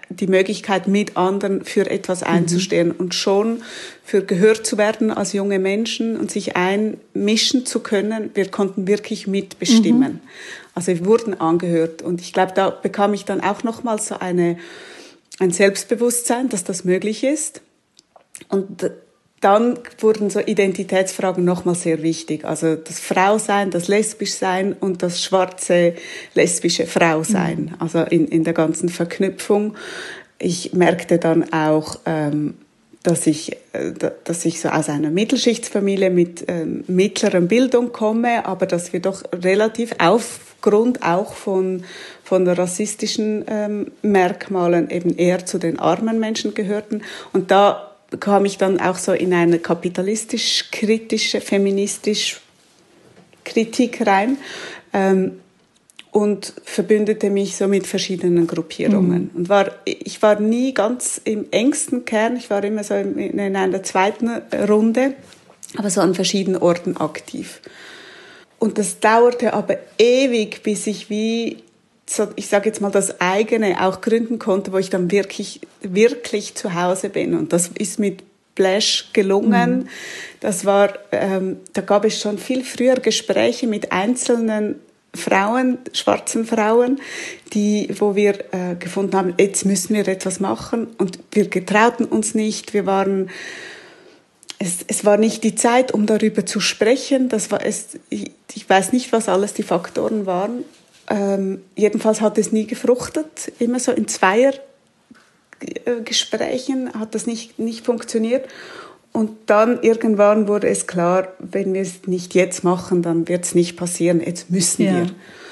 die Möglichkeit, mit anderen für etwas einzustehen mhm. und schon für gehört zu werden als junge Menschen und sich einmischen zu können. Wir konnten wirklich mitbestimmen. Mhm. Also wir wurden angehört. Und ich glaube, da bekam ich dann auch nochmals so eine, ein Selbstbewusstsein, dass das möglich ist. Und dann wurden so Identitätsfragen nochmal sehr wichtig. Also das Frausein, das Lesbischsein und das schwarze lesbische Frausein. Mhm. Also in, in der ganzen Verknüpfung. Ich merkte dann auch, ähm, dass ich, äh, dass ich so aus einer Mittelschichtsfamilie mit ähm, mittlerer Bildung komme, aber dass wir doch relativ aufgrund auch von, von rassistischen ähm, Merkmalen eben eher zu den armen Menschen gehörten. Und da kam ich dann auch so in eine kapitalistisch-kritische, feministische Kritik rein ähm, und verbündete mich so mit verschiedenen Gruppierungen. Mhm. Und war, ich war nie ganz im engsten Kern, ich war immer so in, in einer zweiten Runde, aber so an verschiedenen Orten aktiv. Und das dauerte aber ewig, bis ich wie so, ich sage jetzt mal, das eigene auch gründen konnte, wo ich dann wirklich, wirklich zu Hause bin. Und das ist mit Splash gelungen. Mhm. Das war, ähm, da gab es schon viel früher Gespräche mit einzelnen Frauen, schwarzen Frauen, die, wo wir äh, gefunden haben, jetzt müssen wir etwas machen. Und wir getrauten uns nicht. Wir waren, es, es war nicht die Zeit, um darüber zu sprechen. Das war es, ich, ich weiß nicht, was alles die Faktoren waren. Ähm, jedenfalls hat es nie gefruchtet. Immer so in Zweiergesprächen hat das nicht, nicht funktioniert. Und dann irgendwann wurde es klar, wenn wir es nicht jetzt machen, dann wird es nicht passieren. Jetzt müssen ja. wir.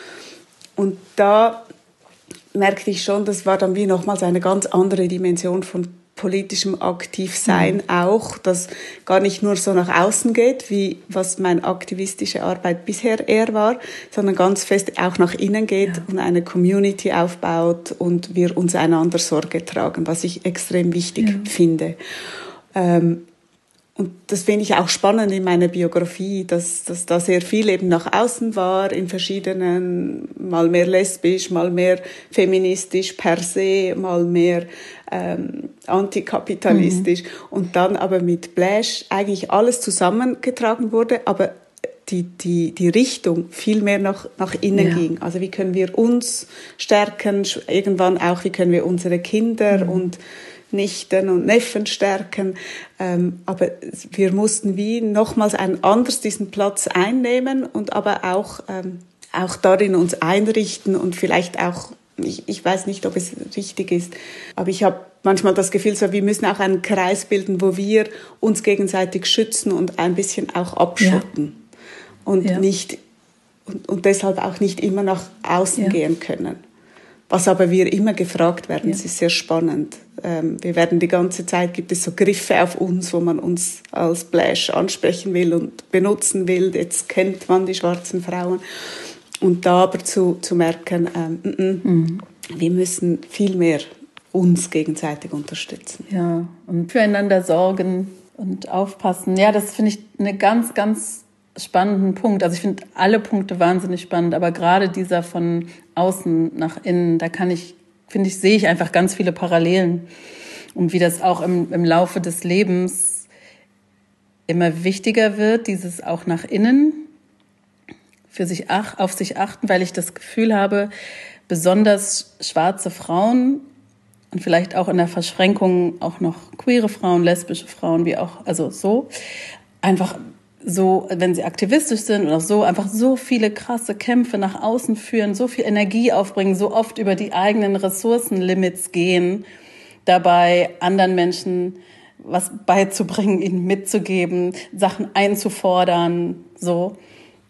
Und da merkte ich schon, das war dann wie nochmals eine ganz andere Dimension von politischem Aktivsein mhm. auch, das gar nicht nur so nach außen geht, wie was meine aktivistische Arbeit bisher eher war, sondern ganz fest auch nach innen geht ja. und eine Community aufbaut und wir uns einander Sorge tragen, was ich extrem wichtig ja. finde. Ähm, Und das finde ich auch spannend in meiner Biografie, dass, dass da sehr viel eben nach außen war, in verschiedenen, mal mehr lesbisch, mal mehr feministisch per se, mal mehr ähm, antikapitalistisch. Mhm. Und dann aber mit Splash eigentlich alles zusammengetragen wurde, aber die, die, die Richtung viel mehr nach, nach innen ja. ging. Also wie können wir uns stärken, irgendwann auch, wie können wir unsere Kinder mhm. und Nichten und Neffen stärken. Ähm, aber wir mussten wie nochmals ein anders diesen Platz einnehmen und aber auch, ähm, auch darin uns einrichten und vielleicht auch, ich, ich weiß nicht, ob es richtig ist, aber ich habe manchmal das Gefühl, so, wir müssen auch einen Kreis bilden, wo wir uns gegenseitig schützen und ein bisschen auch abschotten ja. und ja. nicht und, und deshalb auch nicht immer nach außen ja. gehen können. Was aber wir immer gefragt werden, es ja. ist sehr spannend. Ähm, wir werden die ganze Zeit, gibt es so Griffe auf uns, wo man uns als Splash ansprechen will und benutzen will. Jetzt kennt man die schwarzen Frauen. Und da aber zu, zu merken, ähm, m -m, mhm. wir müssen viel mehr uns gegenseitig unterstützen. Ja, und füreinander sorgen und aufpassen. Ja, das finde ich einen ganz, ganz spannenden Punkt. Also ich finde alle Punkte wahnsinnig spannend, aber gerade dieser von außen nach innen, da kann ich, finde ich, sehe ich einfach ganz viele Parallelen. Und wie das auch im, im Laufe des Lebens immer wichtiger wird, dieses auch nach innen, für sich ach, auf sich achten, weil ich das Gefühl habe, besonders schwarze Frauen und vielleicht auch in der Verschränkung auch noch queere Frauen, lesbische Frauen, wie auch, also so, einfach so, wenn sie aktivistisch sind oder so, einfach so viele krasse Kämpfe nach außen führen, so viel Energie aufbringen, so oft über die eigenen Ressourcenlimits gehen, dabei anderen Menschen was beizubringen, ihnen mitzugeben, Sachen einzufordern, so.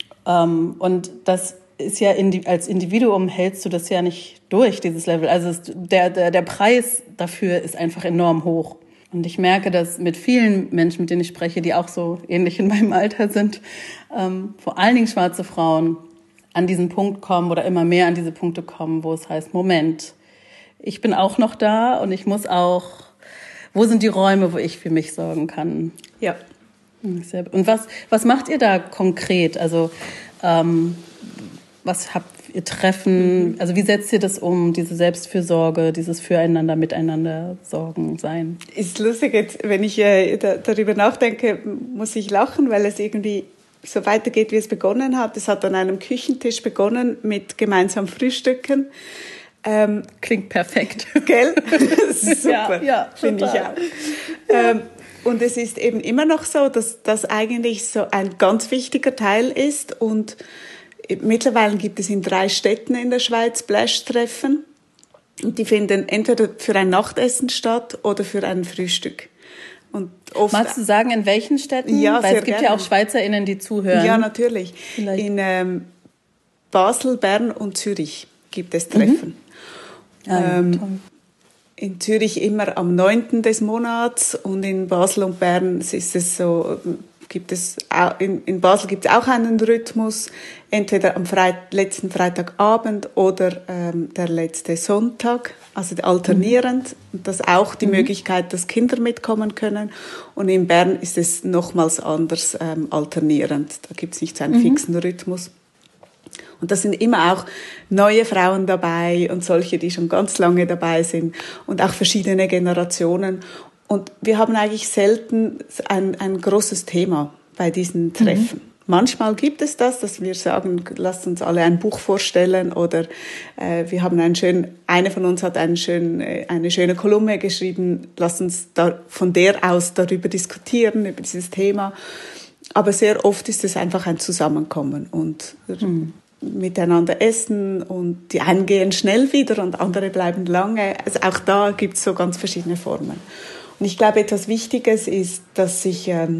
Und das ist ja, als Individuum hältst du das ja nicht durch, dieses Level. Also der, der, der Preis dafür ist einfach enorm hoch. Und ich merke, dass mit vielen Menschen, mit denen ich spreche, die auch so ähnlich in meinem Alter sind, ähm, vor allen Dingen schwarze Frauen, an diesen Punkt kommen oder immer mehr an diese Punkte kommen, wo es heißt, Moment, ich bin auch noch da und ich muss auch, wo sind die Räume, wo ich für mich sorgen kann? Ja. Und was, was macht ihr da konkret? Also ähm, was habt, ihr Treffen? Mhm. Also wie setzt ihr das um, diese Selbstfürsorge, dieses Füreinander, Miteinander sorgen, sein? Ist lustig, jetzt, wenn ich äh, da, darüber nachdenke, muss ich lachen, weil es irgendwie so weitergeht, wie es begonnen hat. Es hat an einem Küchentisch begonnen mit gemeinsam Frühstücken. Ähm, Klingt perfekt. Gell? Das ist super, ja, ja, finde ich auch. Ähm, und es ist eben immer noch so, dass das eigentlich so ein ganz wichtiger Teil ist. Und mittlerweile gibt es in drei Städten in der Schweiz Blash-Treffen. Und die finden entweder für ein Nachtessen statt oder für ein Frühstück. Und oft Magst du sagen, in welchen Städten? Ja, Weil sehr es gibt gerne. ja auch SchweizerInnen, die zuhören. Ja, natürlich. Vielleicht. In ähm, Basel, Bern und Zürich gibt es Treffen. Mhm. Ah, ja, ähm, toll. In Zürich immer am neunten des Monats und in Basel und Bern ist es so, gibt es auch, in, in Basel gibt es auch einen Rhythmus, entweder am Freit- letzten Freitagabend oder ähm, der letzte Sonntag, also alternierend. Mhm. Das ist auch die mhm. Möglichkeit, dass Kinder mitkommen können. Und in Bern ist es nochmals anders ähm, alternierend. Da gibt es nicht so einen mhm. fixen Rhythmus. Und da sind immer auch neue Frauen dabei und solche, die schon ganz lange dabei sind und auch verschiedene Generationen. Und wir haben eigentlich selten ein, ein großes Thema bei diesen Treffen. Mhm. Manchmal gibt es das, dass wir sagen, lasst uns alle ein Buch vorstellen oder äh, wir haben einen schönen, eine von uns hat einen schönen, eine schöne Kolumne geschrieben, lasst uns da, von der aus darüber diskutieren, über dieses Thema. Aber sehr oft ist es einfach ein Zusammenkommen und mhm. miteinander essen und die einen gehen schnell wieder und andere bleiben lange. Also auch da gibt es so ganz verschiedene Formen. Und ich glaube, etwas Wichtiges ist, dass sich ähm,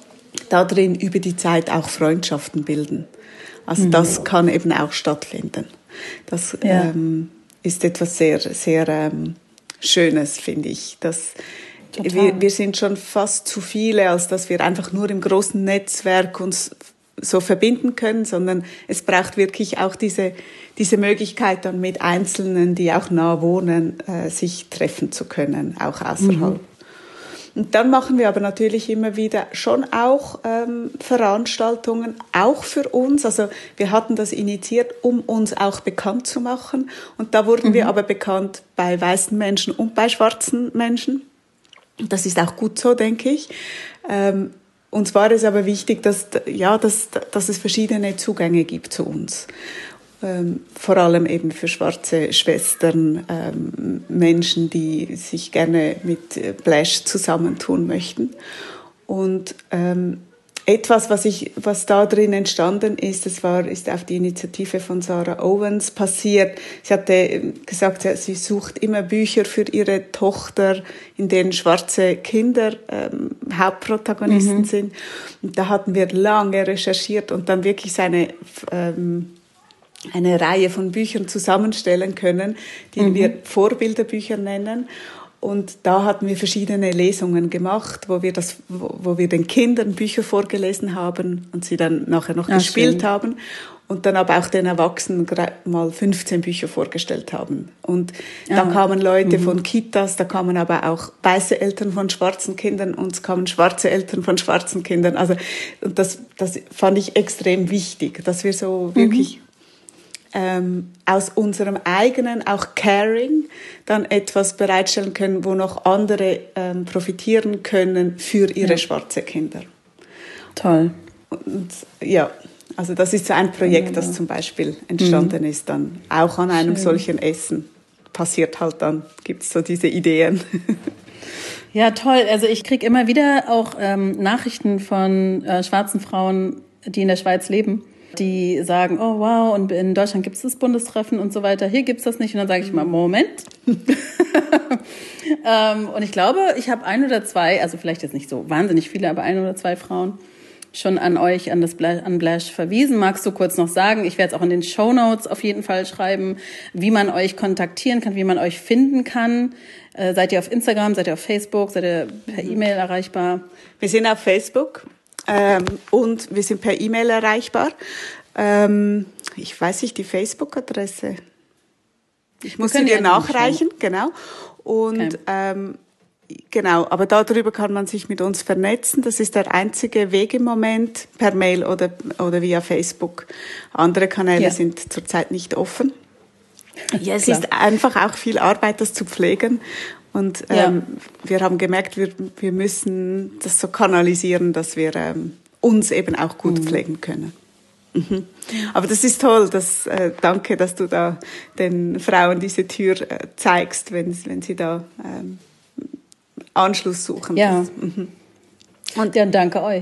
darin über die Zeit auch Freundschaften bilden. Also mhm. das kann eben auch stattfinden. Das ja. ähm, ist etwas sehr, sehr ähm, Schönes, finde ich. Das, wir, wir sind schon fast zu viele, als dass wir einfach nur im großen Netzwerk uns so verbinden können, sondern es braucht wirklich auch diese, diese Möglichkeit dann mit Einzelnen, die auch nah wohnen, äh, sich treffen zu können, auch außerhalb. Mhm. Und dann machen wir aber natürlich immer wieder schon auch ähm, Veranstaltungen, auch für uns. Also wir hatten das initiiert, um uns auch bekannt zu machen. Und da wurden mhm. wir aber bekannt bei weißen Menschen und bei schwarzen Menschen. Das ist auch gut so, denke ich. Ähm, Uns war es aber wichtig, dass, ja, dass, dass es verschiedene Zugänge gibt zu uns. Ähm, vor allem eben für schwarze Schwestern, ähm, Menschen, die sich gerne mit Blash zusammentun möchten. Und ähm, etwas, was, ich, was da drin entstanden ist, das war, ist auf die Initiative von Sarah Owens passiert. Sie hatte gesagt, sie sucht immer Bücher für ihre Tochter, in denen schwarze Kinder ähm, Hauptprotagonisten mhm. sind. Und da hatten wir lange recherchiert und dann wirklich seine, ähm, eine Reihe von Büchern zusammenstellen können, die mhm. wir Vorbilderbücher nennen. Und da hatten wir verschiedene Lesungen gemacht, wo wir das, wo, wo wir den Kindern Bücher vorgelesen haben und sie dann nachher noch ah, gespielt schön. haben und dann aber auch den Erwachsenen mal fünfzehn Bücher vorgestellt haben. Und da ah. kamen Leute mhm. von Kitas, da kamen aber auch weiße Eltern von schwarzen Kindern und es kamen schwarze Eltern von schwarzen Kindern. Also und das, das fand ich extrem wichtig, dass wir so mhm. wirklich Ähm, aus unserem eigenen, auch Caring, dann etwas bereitstellen können, wo noch andere ähm, profitieren können für ihre ja. schwarze Kinder. Toll. Und ja, also das ist so ein Projekt, das zum Beispiel entstanden mhm. ist, dann auch an einem Schön. solchen Essen. Passiert halt dann, gibt es so diese Ideen. Ja, toll. Also ich kriege immer wieder auch ähm, Nachrichten von äh, schwarzen Frauen, die in der Schweiz leben, die sagen, oh wow, und in Deutschland gibt es das Bundestreffen und so weiter, hier gibt es das nicht. Und dann sage ich mal, Moment. ähm, und ich glaube, ich habe ein oder zwei, also vielleicht jetzt nicht so wahnsinnig viele, aber ein oder zwei Frauen schon an euch, an das Blash, an Blash verwiesen. Magst du kurz noch sagen, ich werde es auch in den Shownotes auf jeden Fall schreiben, wie man euch kontaktieren kann, wie man euch finden kann. Äh, seid ihr auf Instagram, seid ihr auf Facebook, seid ihr per E-Mail erreichbar? Wir sind auf Facebook. Ähm, und wir sind per E-Mail erreichbar. Ähm, ich weiß nicht, die Facebook-Adresse. Ich muss sie dir nachreichen, genau. Und ähm, Genau, aber darüber kann man sich mit uns vernetzen. Das ist der einzige Weg im Moment, per Mail oder, oder via Facebook. Andere Kanäle ja. sind zurzeit nicht offen. Ja, es klar. ist einfach auch viel Arbeit, das zu pflegen. Und ähm, ja. wir haben gemerkt, wir, wir müssen das so kanalisieren, dass wir ähm, uns eben auch gut mhm. pflegen können. Mhm. Aber das ist toll, dass, äh, danke, dass du da den Frauen diese Tür äh, zeigst, wenn, wenn sie da ähm, Anschluss suchen. Ja. Mhm. Und ja, danke euch.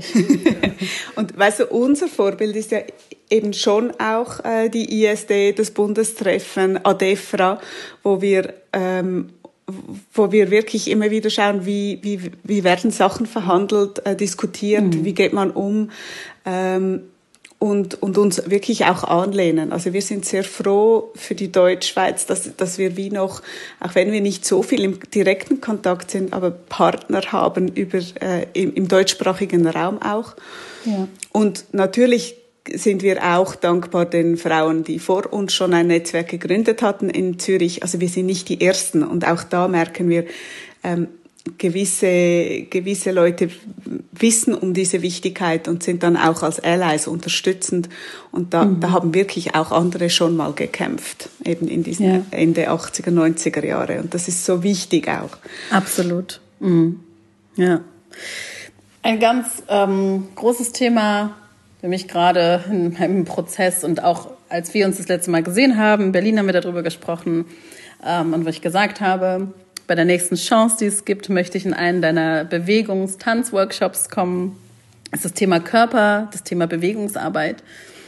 Und weißt du, unser Vorbild ist ja eben schon auch äh, die I S D, das Bundestreffen, ADEFRA, wo wir ähm, wo wir wirklich immer wieder schauen, wie wie wie werden Sachen verhandelt, äh, diskutiert, mhm. wie geht man um. Ähm, Und, und uns wirklich auch anlehnen. Also wir sind sehr froh für die Deutschschweiz, dass, dass wir wie noch, auch wenn wir nicht so viel im direkten Kontakt sind, aber Partner haben über, äh, im, im deutschsprachigen Raum auch. Ja. Und natürlich sind wir auch dankbar den Frauen, die vor uns schon ein Netzwerk gegründet hatten in Zürich. Also wir sind nicht die Ersten. Und auch da merken wir, ähm, gewisse, gewisse Leute wissen um diese Wichtigkeit und sind dann auch als Allies unterstützend. Und da, mhm. da haben wirklich auch andere schon mal gekämpft, eben in diesen ja. Ende achtziger, neunziger Jahre. Und das ist so wichtig auch. Absolut. Mhm. Ja. Ein ganz ähm, großes Thema für mich gerade in meinem Prozess und auch als wir uns das letzte Mal gesehen haben, in Berlin haben wir darüber gesprochen ähm, und wo ich gesagt habe, bei der nächsten Chance, die es gibt, möchte ich in einen deiner Bewegungs-Tanz-Workshops kommen. Das ist das Thema Körper, das Thema Bewegungsarbeit.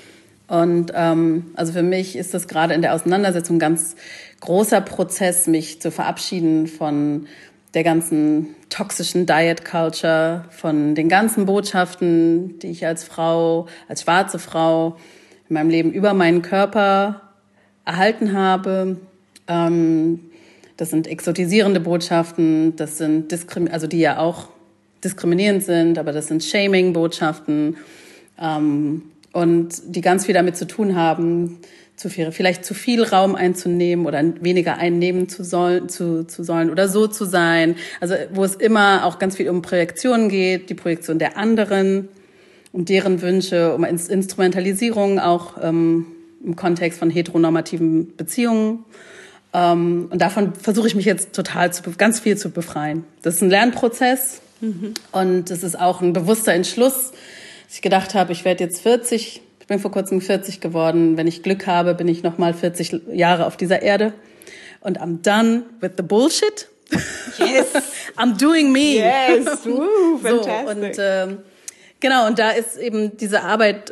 Und ähm, also für mich ist das gerade in der Auseinandersetzung ein ganz großer Prozess, mich zu verabschieden von der ganzen toxischen Diet-Culture, von den ganzen Botschaften, die ich als Frau, als schwarze Frau in meinem Leben über meinen Körper erhalten habe. Ähm, Das sind exotisierende Botschaften, das sind Diskrim- also die ja auch diskriminierend sind, aber das sind Shaming-Botschaften ähm, und die ganz viel damit zu tun haben, zu viel, vielleicht zu viel Raum einzunehmen oder weniger einnehmen zu sollen, zu, zu sollen oder so zu sein. Also wo es immer auch ganz viel um Projektionen geht, die Projektion der anderen, um deren Wünsche, um Instrumentalisierung auch ähm, im Kontext von heteronormativen Beziehungen. Um, und davon versuche ich mich jetzt total zu, ganz viel zu befreien. Das ist ein Lernprozess mhm. und es ist auch ein bewusster Entschluss, dass ich gedacht habe, ich werde jetzt vierzig, ich bin vor kurzem vierzig geworden. Wenn ich Glück habe, bin ich nochmal vierzig Jahre auf dieser Erde. Und I'm done with the bullshit. Yes. I'm doing me. Yes. Woo, so, und ähm, genau, und da ist eben diese Arbeit äh,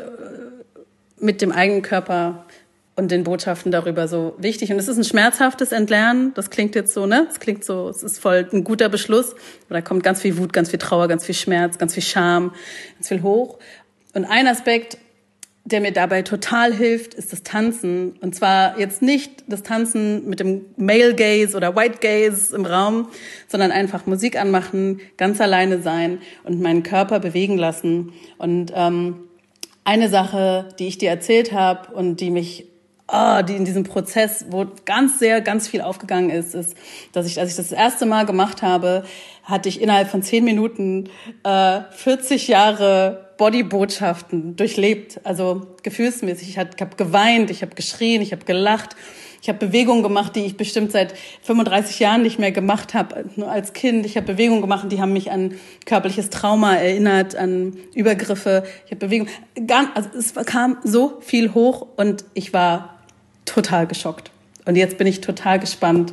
mit dem eigenen Körper und den Botschaften darüber so wichtig. Und es ist ein schmerzhaftes Entlernen. Das klingt jetzt so, ne? Es klingt so, es ist voll ein guter Beschluss. Aber da kommt ganz viel Wut, ganz viel Trauer, ganz viel Schmerz, ganz viel Scham, ganz viel hoch. Und ein Aspekt, der mir dabei total hilft, ist das Tanzen. Und zwar jetzt nicht das Tanzen mit dem Male Gaze oder White Gaze im Raum, sondern einfach Musik anmachen, ganz alleine sein und meinen Körper bewegen lassen. Und ähm, eine Sache, die ich dir erzählt habe und die mich Oh, die in diesem Prozess, wo ganz sehr, ganz viel aufgegangen ist, ist, dass ich, als ich das, das erste Mal gemacht habe, hatte ich innerhalb von zehn Minuten äh, vierzig Jahre Bodybotschaften durchlebt. Also gefühlsmäßig. Ich habe geweint, ich habe geschrien, ich habe gelacht. Ich habe Bewegungen gemacht, die ich bestimmt seit fünfunddreißig Jahren nicht mehr gemacht habe, nur als Kind. Ich habe Bewegungen gemacht, die haben mich an körperliches Trauma erinnert, an Übergriffe. Ich habe Bewegungen, also es kam so viel hoch und ich war total geschockt. Und jetzt bin ich total gespannt,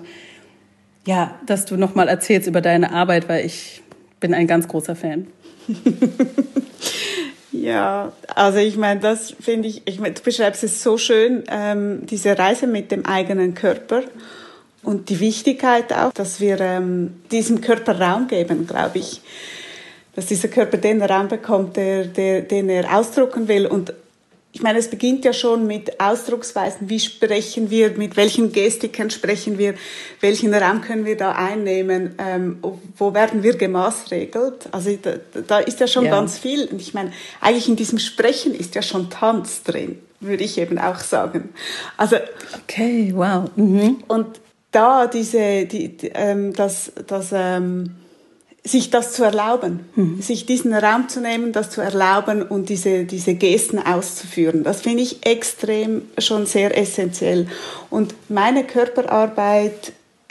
ja, dass du noch mal erzählst über deine Arbeit, weil ich bin ein ganz großer Fan. Ja, also ich meine, das finde ich, ich meine, du beschreibst es so schön, ähm, diese Reise mit dem eigenen Körper und die Wichtigkeit auch, dass wir ähm, diesem Körper Raum geben, glaube ich, dass dieser Körper den Raum bekommt, der, der, den er ausdrucken will. Und ich meine, es beginnt ja schon mit Ausdrucksweisen. Wie sprechen wir, mit welchen Gestiken sprechen wir, welchen Raum können wir da einnehmen, ähm, wo werden wir gemaßregelt? Also da, da ist ja schon ja. ganz viel. Und ich meine, eigentlich in diesem Sprechen ist ja schon Tanz drin, würde ich eben auch sagen. Also okay, wow. Mhm. Und da diese, die, die, ähm, das, das ähm, sich das zu erlauben, Mhm. sich diesen Raum zu nehmen, das zu erlauben und diese, diese Gesten auszuführen. Das finde ich extrem schon sehr essentiell. Und meine Körperarbeit,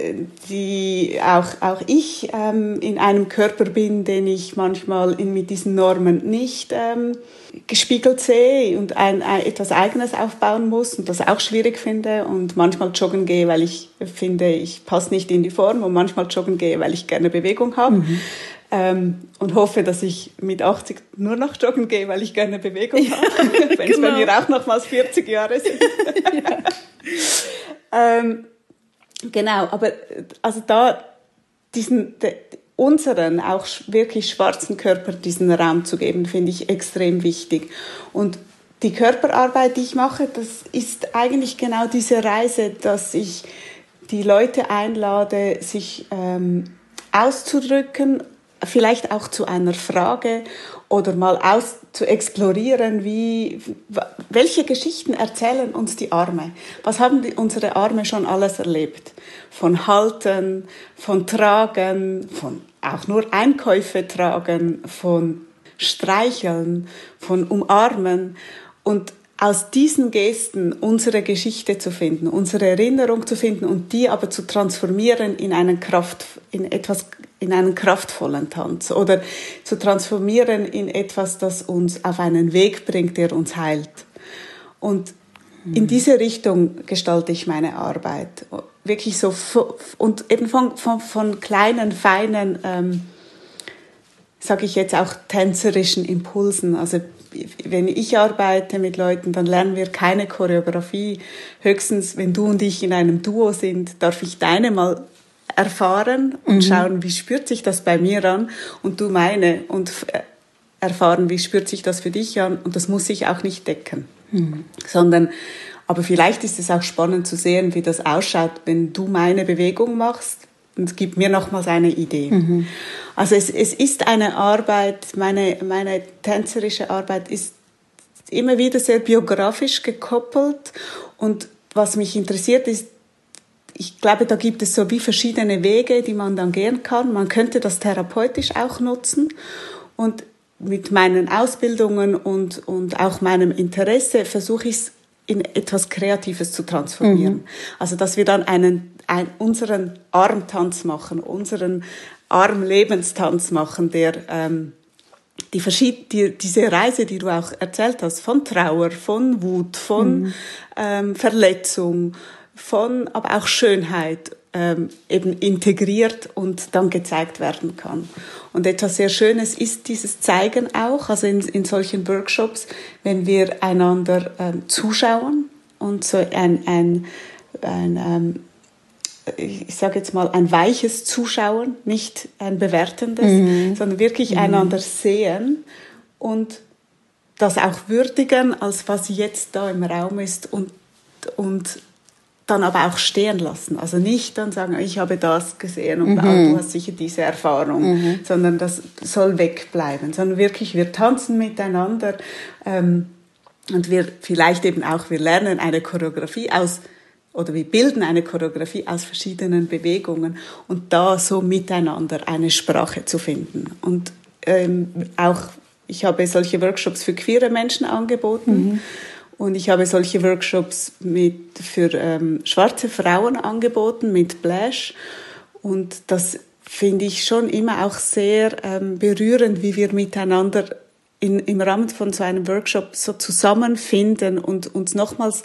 die auch, auch ich ähm, in einem Körper bin, den ich manchmal in, mit diesen Normen nicht ähm, gespiegelt sehe und ein, ein, etwas Eigenes aufbauen muss und das auch schwierig finde und manchmal joggen gehe, weil ich finde, ich passe nicht in die Form und manchmal joggen gehe, weil ich gerne Bewegung habe. Mhm. Ähm, und hoffe, dass ich mit achtzig nur noch joggen gehe, weil ich gerne Bewegung habe, ja, wenn es genau. bei mir auch nochmals vierzig Jahre sind. Ja. ähm, Genau, aber also da diesen de, unseren auch wirklich schwarzen Körper diesen Raum zu geben, finde ich extrem wichtig. Und die Körperarbeit, die ich mache, das ist eigentlich genau diese Reise, dass ich die Leute einlade, sich ähm, auszudrücken, vielleicht auch zu einer Frage oder mal aus zu explorieren, wie, welche Geschichten erzählen uns die Arme? Was haben die, unsere Arme schon alles erlebt? Von Halten, von Tragen, von auch nur Einkäufe tragen, von Streicheln, von Umarmen und aus diesen Gesten unsere Geschichte zu finden, unsere Erinnerung zu finden und die aber zu transformieren in einen Kraft, in etwas, in einen kraftvollen Tanz oder zu transformieren in etwas, das uns auf einen Weg bringt, der uns heilt. Und in diese Richtung gestalte ich meine Arbeit. Wirklich so, und eben von, von, von kleinen, feinen, ähm, sage ich jetzt auch tänzerischen Impulsen. Also wenn ich arbeite mit Leuten, dann lernen wir keine Choreografie. Höchstens, wenn du und ich in einem Duo sind, darf ich deine mal erfahren und mhm. schauen, wie spürt sich das bei mir an und du meine und erfahren, wie spürt sich das für dich an und das muss ich auch nicht decken. Mhm. Sondern, aber vielleicht ist es auch spannend zu sehen, wie das ausschaut, wenn du meine Bewegung machst und gib mir nochmals eine Idee. Mhm. Also es, es ist eine Arbeit, meine, meine tänzerische Arbeit ist immer wieder sehr biografisch gekoppelt und was mich interessiert ist, ich glaube, da gibt es so wie verschiedene Wege, die man dann gehen kann. Man könnte das therapeutisch auch nutzen und mit meinen Ausbildungen und, und auch meinem Interesse versuche ich es in etwas Kreatives zu transformieren. Mhm. Also, dass wir dann einen, ein, unseren Armtanz machen, unseren Armlebenstanz machen, der ähm, die, verschied- die diese Reise, die du auch erzählt hast, von Trauer, von Wut, von mhm. ähm, Verletzung, von aber auch Schönheit ähm, eben integriert und dann gezeigt werden kann. Und etwas sehr Schönes ist dieses Zeigen auch, also in, in solchen Workshops, wenn wir einander ähm, zuschauen und so ein, ein, ein ähm, ich sage jetzt mal, ein weiches Zuschauen, nicht ein bewertendes, mhm. sondern wirklich mhm. einander sehen und das auch würdigen, als was jetzt da im Raum ist und, und dann aber auch stehen lassen. Also nicht dann sagen, ich habe das gesehen und mhm. oh, du hast sicher diese Erfahrung, mhm. sondern das soll wegbleiben. Sondern wirklich, wir tanzen miteinander ähm, und wir vielleicht eben auch, wir lernen eine Choreografie aus, oder wir bilden eine Choreografie aus verschiedenen Bewegungen und da so miteinander eine Sprache zu finden. Und ähm, auch, ich habe solche Workshops für queere Menschen angeboten, mhm. und ich habe solche Workshops mit, für ähm, schwarze Frauen angeboten, mit Blash. Und das finde ich schon immer auch sehr ähm, berührend, wie wir miteinander in, im Rahmen von so einem Workshop so zusammenfinden und uns nochmals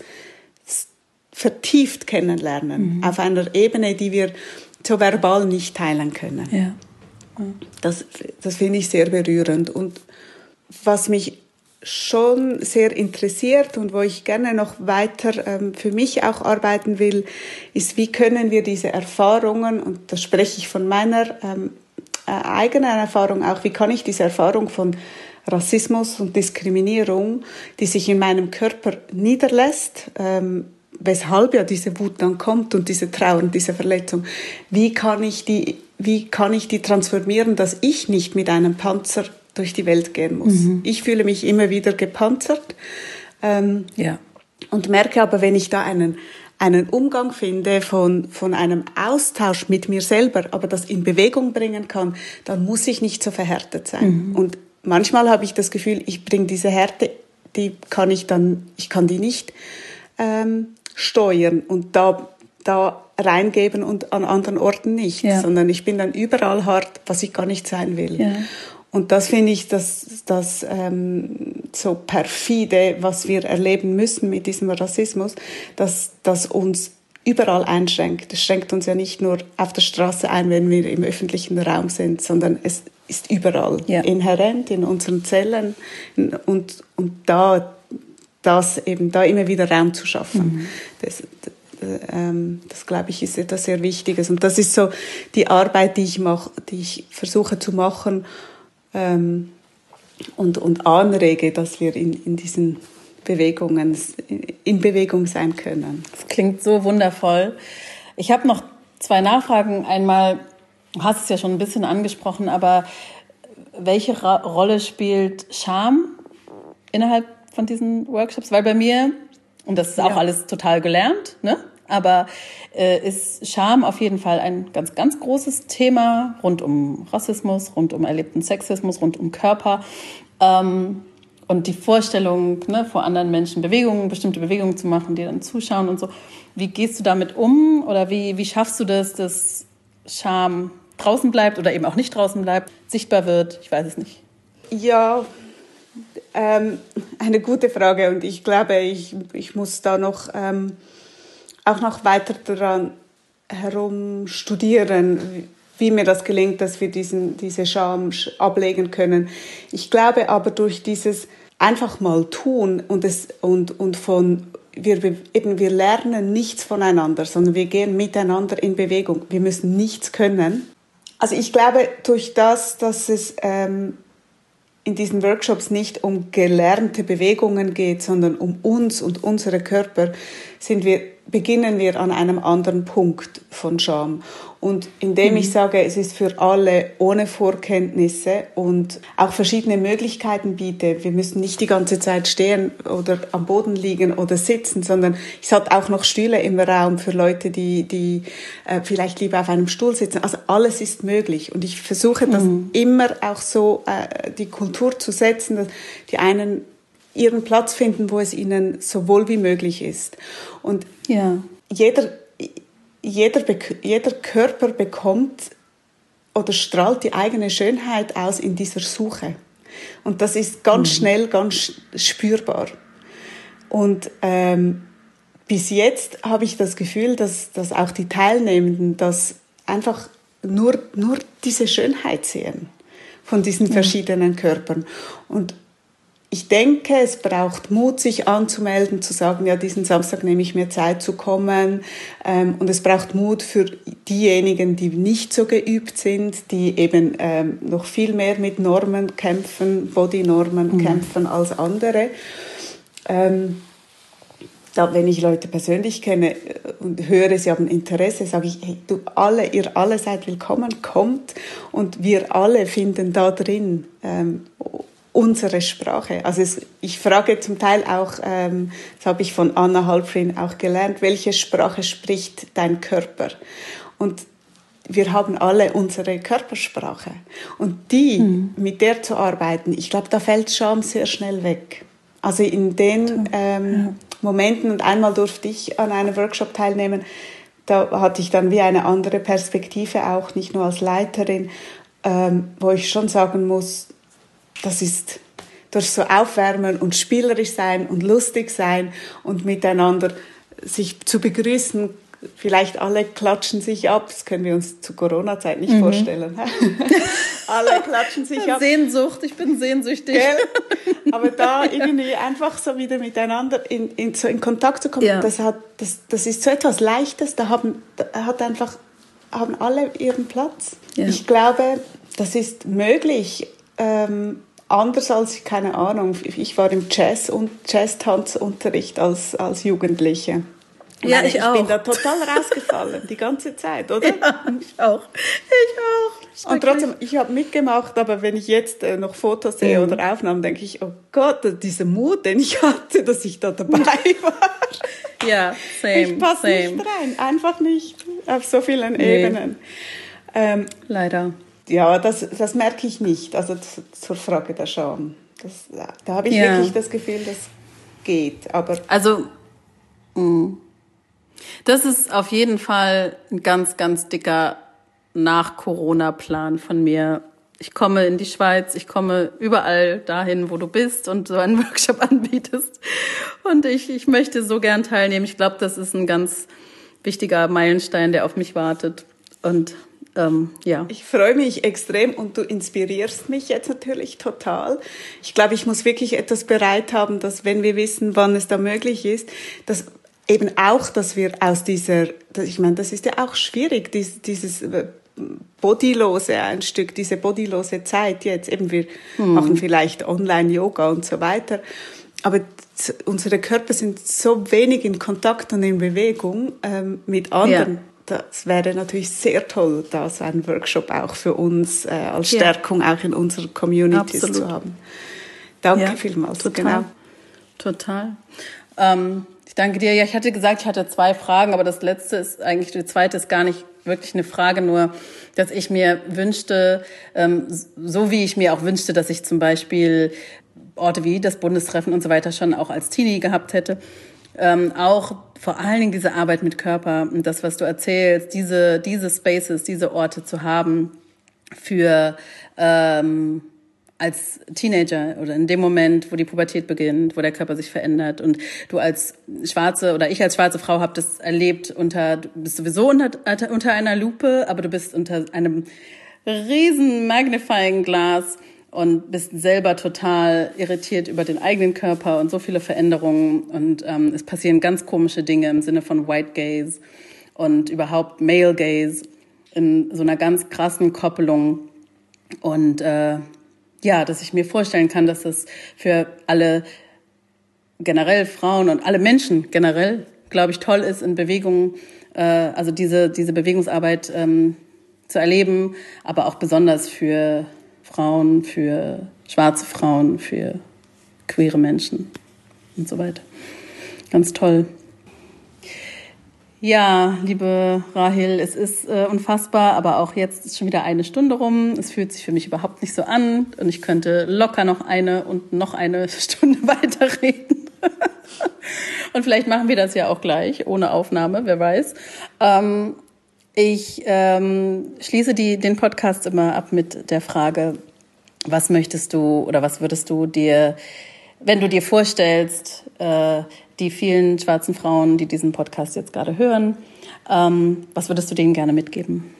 vertieft kennenlernen. Mhm. Auf einer Ebene, die wir so verbal nicht teilen können. Ja. Mhm. Das, das finde ich sehr berührend. Und was mich schon sehr interessiert und wo ich gerne noch weiter ähm, für mich auch arbeiten will, ist, wie können wir diese Erfahrungen, und da spreche ich von meiner ähm, äh, eigenen Erfahrung auch, wie kann ich diese Erfahrung von Rassismus und Diskriminierung, die sich in meinem Körper niederlässt, ähm, weshalb ja diese Wut dann kommt und diese Trauer und diese Verletzung, wie kann ich die, wie kann ich die transformieren, dass ich nicht mit einem Panzer durch die Welt gehen muss. Mhm. Ich fühle mich immer wieder gepanzert ähm, ja. und merke aber, wenn ich da einen, einen Umgang finde von, von einem Austausch mit mir selber, aber das in Bewegung bringen kann, dann muss ich nicht so verhärtet sein. Mhm. Und manchmal habe ich das Gefühl, ich bringe diese Härte, die kann ich dann, ich kann die nicht ähm, steuern und da, da reingeben und an anderen Orten nicht, ja. sondern ich bin dann überall hart, was ich gar nicht sein will. Ja. Und das finde ich das, das ähm, so perfide, was wir erleben müssen mit diesem Rassismus, dass das uns überall einschränkt. Es schränkt uns ja nicht nur auf der Straße ein, wenn wir im öffentlichen Raum sind, sondern es ist überall ja. inhärent in unseren Zellen und, und da, das eben, da immer wieder Raum zu schaffen. Mhm. Das, das, ähm, das, glaube ich, ist etwas sehr Wichtiges. Und das ist so die Arbeit, die ich mache, die ich versuche zu machen, Ähm, und, und anrege, dass wir in, in diesen Bewegungen, in Bewegung sein können. Das klingt so wundervoll. Ich habe noch zwei Nachfragen. Einmal, du hast es ja schon ein bisschen angesprochen, aber welche Ra- Rolle spielt Scham innerhalb von diesen Workshops? Weil bei mir, und das ist auch ja. alles total gelernt, ne? Aber äh, ist Scham auf jeden Fall ein ganz, ganz großes Thema rund um Rassismus, rund um erlebten Sexismus, rund um Körper. Ähm, und die Vorstellung, ne, vor anderen Menschen Bewegungen, bestimmte Bewegungen zu machen, die dann zuschauen und so. Wie gehst du damit um? Oder wie, wie schaffst du das, dass Scham draußen bleibt oder eben auch nicht draußen bleibt, sichtbar wird? Ich weiß es nicht. Ja, ähm, eine gute Frage. Und ich glaube, ich, ich muss da noch... Ähm auch noch weiter daran herum studieren, wie mir das gelingt, dass wir diesen, diese Scham ablegen können. Ich glaube aber durch dieses einfach mal tun und es, und, und von, wir, eben, wir lernen nichts voneinander, sondern wir gehen miteinander in Bewegung. Wir müssen nichts können. Also ich glaube, durch das, dass es, ähm, in diesen Workshops nicht um gelernte Bewegungen geht, sondern um uns und unsere Körper, sind wir, beginnen wir an einem anderen Punkt von Scham. Und indem mhm. ich sage, es ist für alle ohne Vorkenntnisse und auch verschiedene Möglichkeiten biete, wir müssen nicht die ganze Zeit stehen oder am Boden liegen oder sitzen, sondern es hat auch noch Stühle im Raum für Leute, die, die äh, vielleicht lieber auf einem Stuhl sitzen. Also alles ist möglich. Und ich versuche das mhm. immer auch so, äh, die Kultur zu setzen, dass die einen ihren Platz finden, wo es ihnen so wohl wie möglich ist. Und ja. jeder... Jeder, jeder Körper bekommt oder strahlt die eigene Schönheit aus in dieser Suche. Und das ist ganz mhm. schnell, ganz spürbar. Und ähm, bis jetzt habe ich das Gefühl, dass, dass auch die Teilnehmenden das einfach nur, nur diese Schönheit sehen von diesen verschiedenen Körpern. Und ich denke, es braucht Mut, sich anzumelden, zu sagen, ja, diesen Samstag nehme ich mir Zeit zu kommen. Ähm, und es braucht Mut für diejenigen, die nicht so geübt sind, die eben ähm, noch viel mehr mit Normen kämpfen, Bodynormen mhm. kämpfen als andere. Ähm, da, wenn ich Leute persönlich kenne und höre, sie haben Interesse, sage ich, hey, du alle, ihr alle seid willkommen, kommt. Und wir alle finden da drin ähm, unsere Sprache. Also es, ich frage zum Teil auch, ähm, das habe ich von Anna Halprin auch gelernt, welche Sprache spricht dein Körper? Und wir haben alle unsere Körpersprache. Und die, mhm. mit der zu arbeiten, ich glaube, da fällt Scham sehr schnell weg. Also in den ähm, ja. Momenten, und einmal durfte ich an einem Workshop teilnehmen, da hatte ich dann wie eine andere Perspektive, auch nicht nur als Leiterin, ähm, wo ich schon sagen muss, das ist durch so Aufwärmen und spielerisch sein und lustig sein und miteinander sich zu begrüßen. Vielleicht alle klatschen sich ab. Das können wir uns zu Corona-Zeit nicht mhm. vorstellen. Alle klatschen sich ab. Sehnsucht, ich bin sehnsüchtig. Gell? Aber da irgendwie einfach so wieder miteinander in, in, so in Kontakt zu kommen, ja. das, hat, das, das ist so etwas Leichtes. Da haben, da hat einfach, haben alle ihren Platz. Ja. Ich glaube, das ist möglich. Ähm, Anders als, keine Ahnung, ich war im Jazz- und Jazz-Tanzunterricht als, als Jugendliche. Ja, Meine, ich, ich auch. Ich bin da total rausgefallen, die ganze Zeit, oder? Ja, ich auch. Ich auch. Und trotzdem, ich habe mitgemacht, aber wenn ich jetzt äh, noch Fotos sehe mhm. oder Aufnahmen, denke ich, oh Gott, dieser Mut, den ich hatte, dass ich da dabei war. Ja, same, ich passe same. nicht rein, einfach nicht auf so vielen nee. Ebenen. Ähm, Leider. Ja, das, das merke ich nicht. Also z- zur Frage der Scham. Das, da habe ich ja. wirklich das Gefühl, das geht. Aber also, mh. das ist auf jeden Fall ein ganz, ganz dicker Nach-Corona-Plan von mir. Ich komme in die Schweiz, ich komme überall dahin, wo du bist und so einen Workshop anbietest. Und ich, ich möchte so gern teilnehmen. Ich glaube, das ist ein ganz wichtiger Meilenstein, der auf mich wartet. Und ähm, ja. Ich freue mich extrem und du inspirierst mich jetzt natürlich total. Ich glaube, ich muss wirklich etwas bereit haben, dass, wenn wir wissen, wann es da möglich ist, dass eben auch, dass wir aus dieser, ich meine, das ist ja auch schwierig, dieses, dieses bodylose ein Stück, diese bodylose Zeit jetzt. Eben wir hm. machen vielleicht Online-Yoga und so weiter, aber unsere Körper sind so wenig in Kontakt und in Bewegung ähm, mit anderen. Ja. Das wäre natürlich sehr toll, da so einen Workshop auch für uns äh, als Stärkung ja. auch in unseren Communities Absolut. Zu haben. Danke ja, vielmals. Total. Genau. Total. Ähm, ich danke dir. Ja, ich hatte gesagt, ich hatte zwei Fragen, aber das letzte ist eigentlich, die zweite ist gar nicht wirklich eine Frage, nur, dass ich mir wünschte, ähm, so wie ich mir auch wünschte, dass ich zum Beispiel Orte wie das Bundestreffen und so weiter schon auch als Teenie gehabt hätte, ähm, auch vor allen Dingen diese Arbeit mit Körper und das, was du erzählst, diese, diese Spaces, diese Orte zu haben für ähm, als Teenager oder in dem Moment, wo die Pubertät beginnt, wo der Körper sich verändert und du als schwarze oder ich als schwarze Frau habe das erlebt unter, du bist sowieso unter, unter einer Lupe, aber du bist unter einem riesen Magnifying Glas und bist selber total irritiert über den eigenen Körper und so viele Veränderungen und ähm, es passieren ganz komische Dinge im Sinne von White Gaze und überhaupt Male Gaze in so einer ganz krassen Koppelung und äh, ja, dass ich mir vorstellen kann, dass das für alle generell Frauen und alle Menschen generell, glaube ich, toll ist, in Bewegung, äh, also diese diese Bewegungsarbeit ähm, zu erleben, aber auch besonders für Frauen, für schwarze Frauen, für queere Menschen und so weiter. Ganz toll. Ja, liebe Rahel, es ist äh, unfassbar, aber auch jetzt ist schon wieder eine Stunde rum. Es fühlt sich für mich überhaupt nicht so an und ich könnte locker noch eine und noch eine Stunde weiterreden. Und vielleicht machen wir das ja auch gleich, ohne Aufnahme, wer weiß. Ähm, ich ähm, schließe die, den Podcast immer ab mit der Frage, was möchtest du oder was würdest du dir, wenn du dir vorstellst, äh, die vielen schwarzen Frauen, die diesen Podcast jetzt gerade hören, ähm, was würdest du denen gerne mitgeben?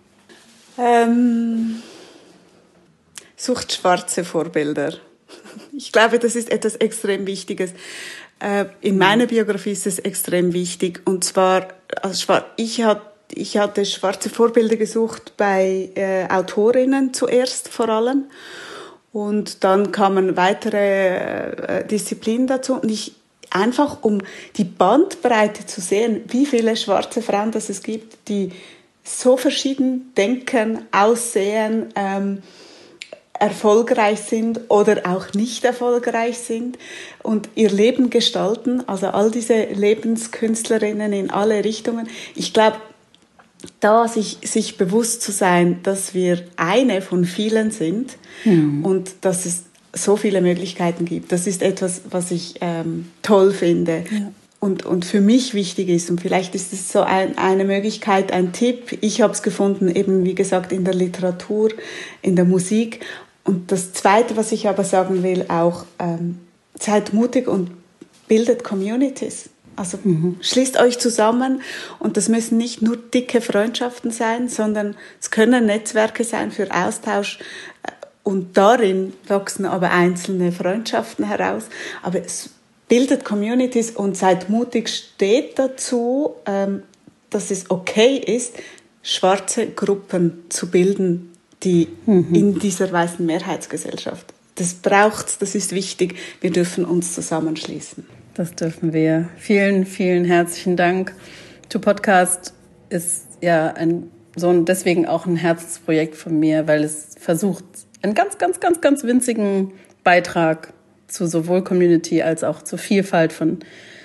Ähm, sucht schwarze Vorbilder. Ich glaube, das ist etwas extrem Wichtiges. Äh, in meiner Biografie ist es extrem wichtig. Und zwar, also ich hatte Ich hatte schwarze Vorbilder gesucht bei äh, Autorinnen zuerst vor allem. Und dann kamen weitere äh, Disziplinen dazu. Und ich einfach, um die Bandbreite zu sehen, wie viele schwarze Frauen das es gibt, die so verschieden denken, aussehen, ähm, erfolgreich sind oder auch nicht erfolgreich sind und ihr Leben gestalten. Also all diese Lebenskünstlerinnen in alle Richtungen. Ich glaube, da sich, sich bewusst zu sein, dass wir eine von vielen sind mhm. und dass es so viele Möglichkeiten gibt. Das ist etwas, was ich ähm, toll finde ja. und, und für mich wichtig ist. Und vielleicht ist es so ein, eine Möglichkeit, ein Tipp. Ich habe es gefunden, eben wie gesagt, in der Literatur, in der Musik. Und das Zweite, was ich aber sagen will, auch ähm, seid mutig und bildet Communities. Also mhm. schließt euch zusammen und das müssen nicht nur dicke Freundschaften sein, sondern es können Netzwerke sein für Austausch und darin wachsen aber einzelne Freundschaften heraus. Aber es bildet Communities und seid mutig, steht dazu, dass es okay ist, schwarze Gruppen zu bilden, die mhm. in dieser weißen Mehrheitsgesellschaft. Das braucht's, das ist wichtig. Wir dürfen uns zusammenschließen. Das dürfen wir. Vielen, vielen herzlichen Dank. To Podcast ist ja ein, so ein, deswegen auch ein Herzensprojekt von mir, weil es versucht, einen ganz, ganz, ganz, ganz winzigen Beitrag zu sowohl Community als auch zur Vielfalt von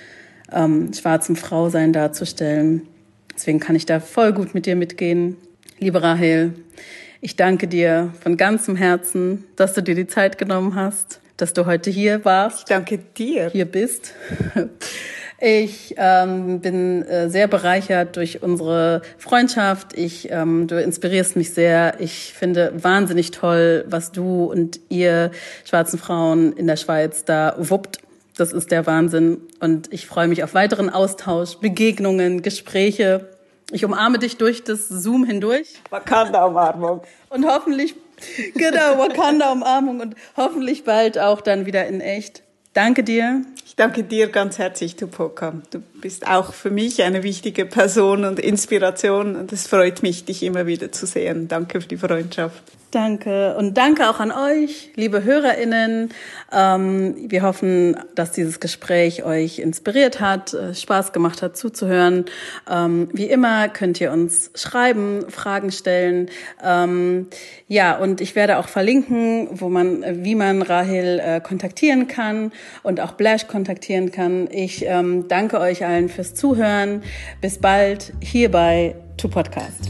ähm, schwarzen Frausein darzustellen. Deswegen kann ich da voll gut mit dir mitgehen. Liebe Rahel, ich danke dir von ganzem Herzen, dass du dir die Zeit genommen hast, dass du heute hier warst. Ich danke dir. Hier bist. Ich ähm, bin äh, sehr bereichert durch unsere Freundschaft. Ich, ähm, du inspirierst mich sehr. Ich finde wahnsinnig toll, was du und ihr schwarzen Frauen in der Schweiz da wuppt. Das ist der Wahnsinn. Und ich freue mich auf weiteren Austausch, Begegnungen, Gespräche. Ich umarme dich durch das Zoom hindurch. Wakanda-Umarmung. Und hoffentlich, genau, Wakanda-Umarmung und hoffentlich bald auch dann wieder in echt. Danke dir. Ich danke dir ganz herzlich, Tupoka. Du bist auch für mich eine wichtige Person und Inspiration. Und es freut mich, dich immer wieder zu sehen. Danke für die Freundschaft. Danke. Und danke auch an euch, liebe HörerInnen. Ähm, wir hoffen, dass dieses Gespräch euch inspiriert hat, Spaß gemacht hat zuzuhören. Ähm, wie immer könnt ihr uns schreiben, Fragen stellen. Ähm, ja, und ich werde auch verlinken, wo man, wie man Rahel äh, kontaktieren kann und auch Blash kontaktieren kann. Ich ähm, danke euch allen fürs Zuhören. Bis bald hier bei To Podcast.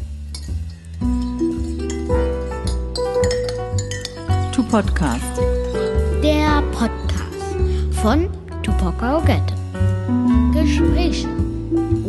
To Podcast. Der Podcast von Tupoka Ogette. Gespräche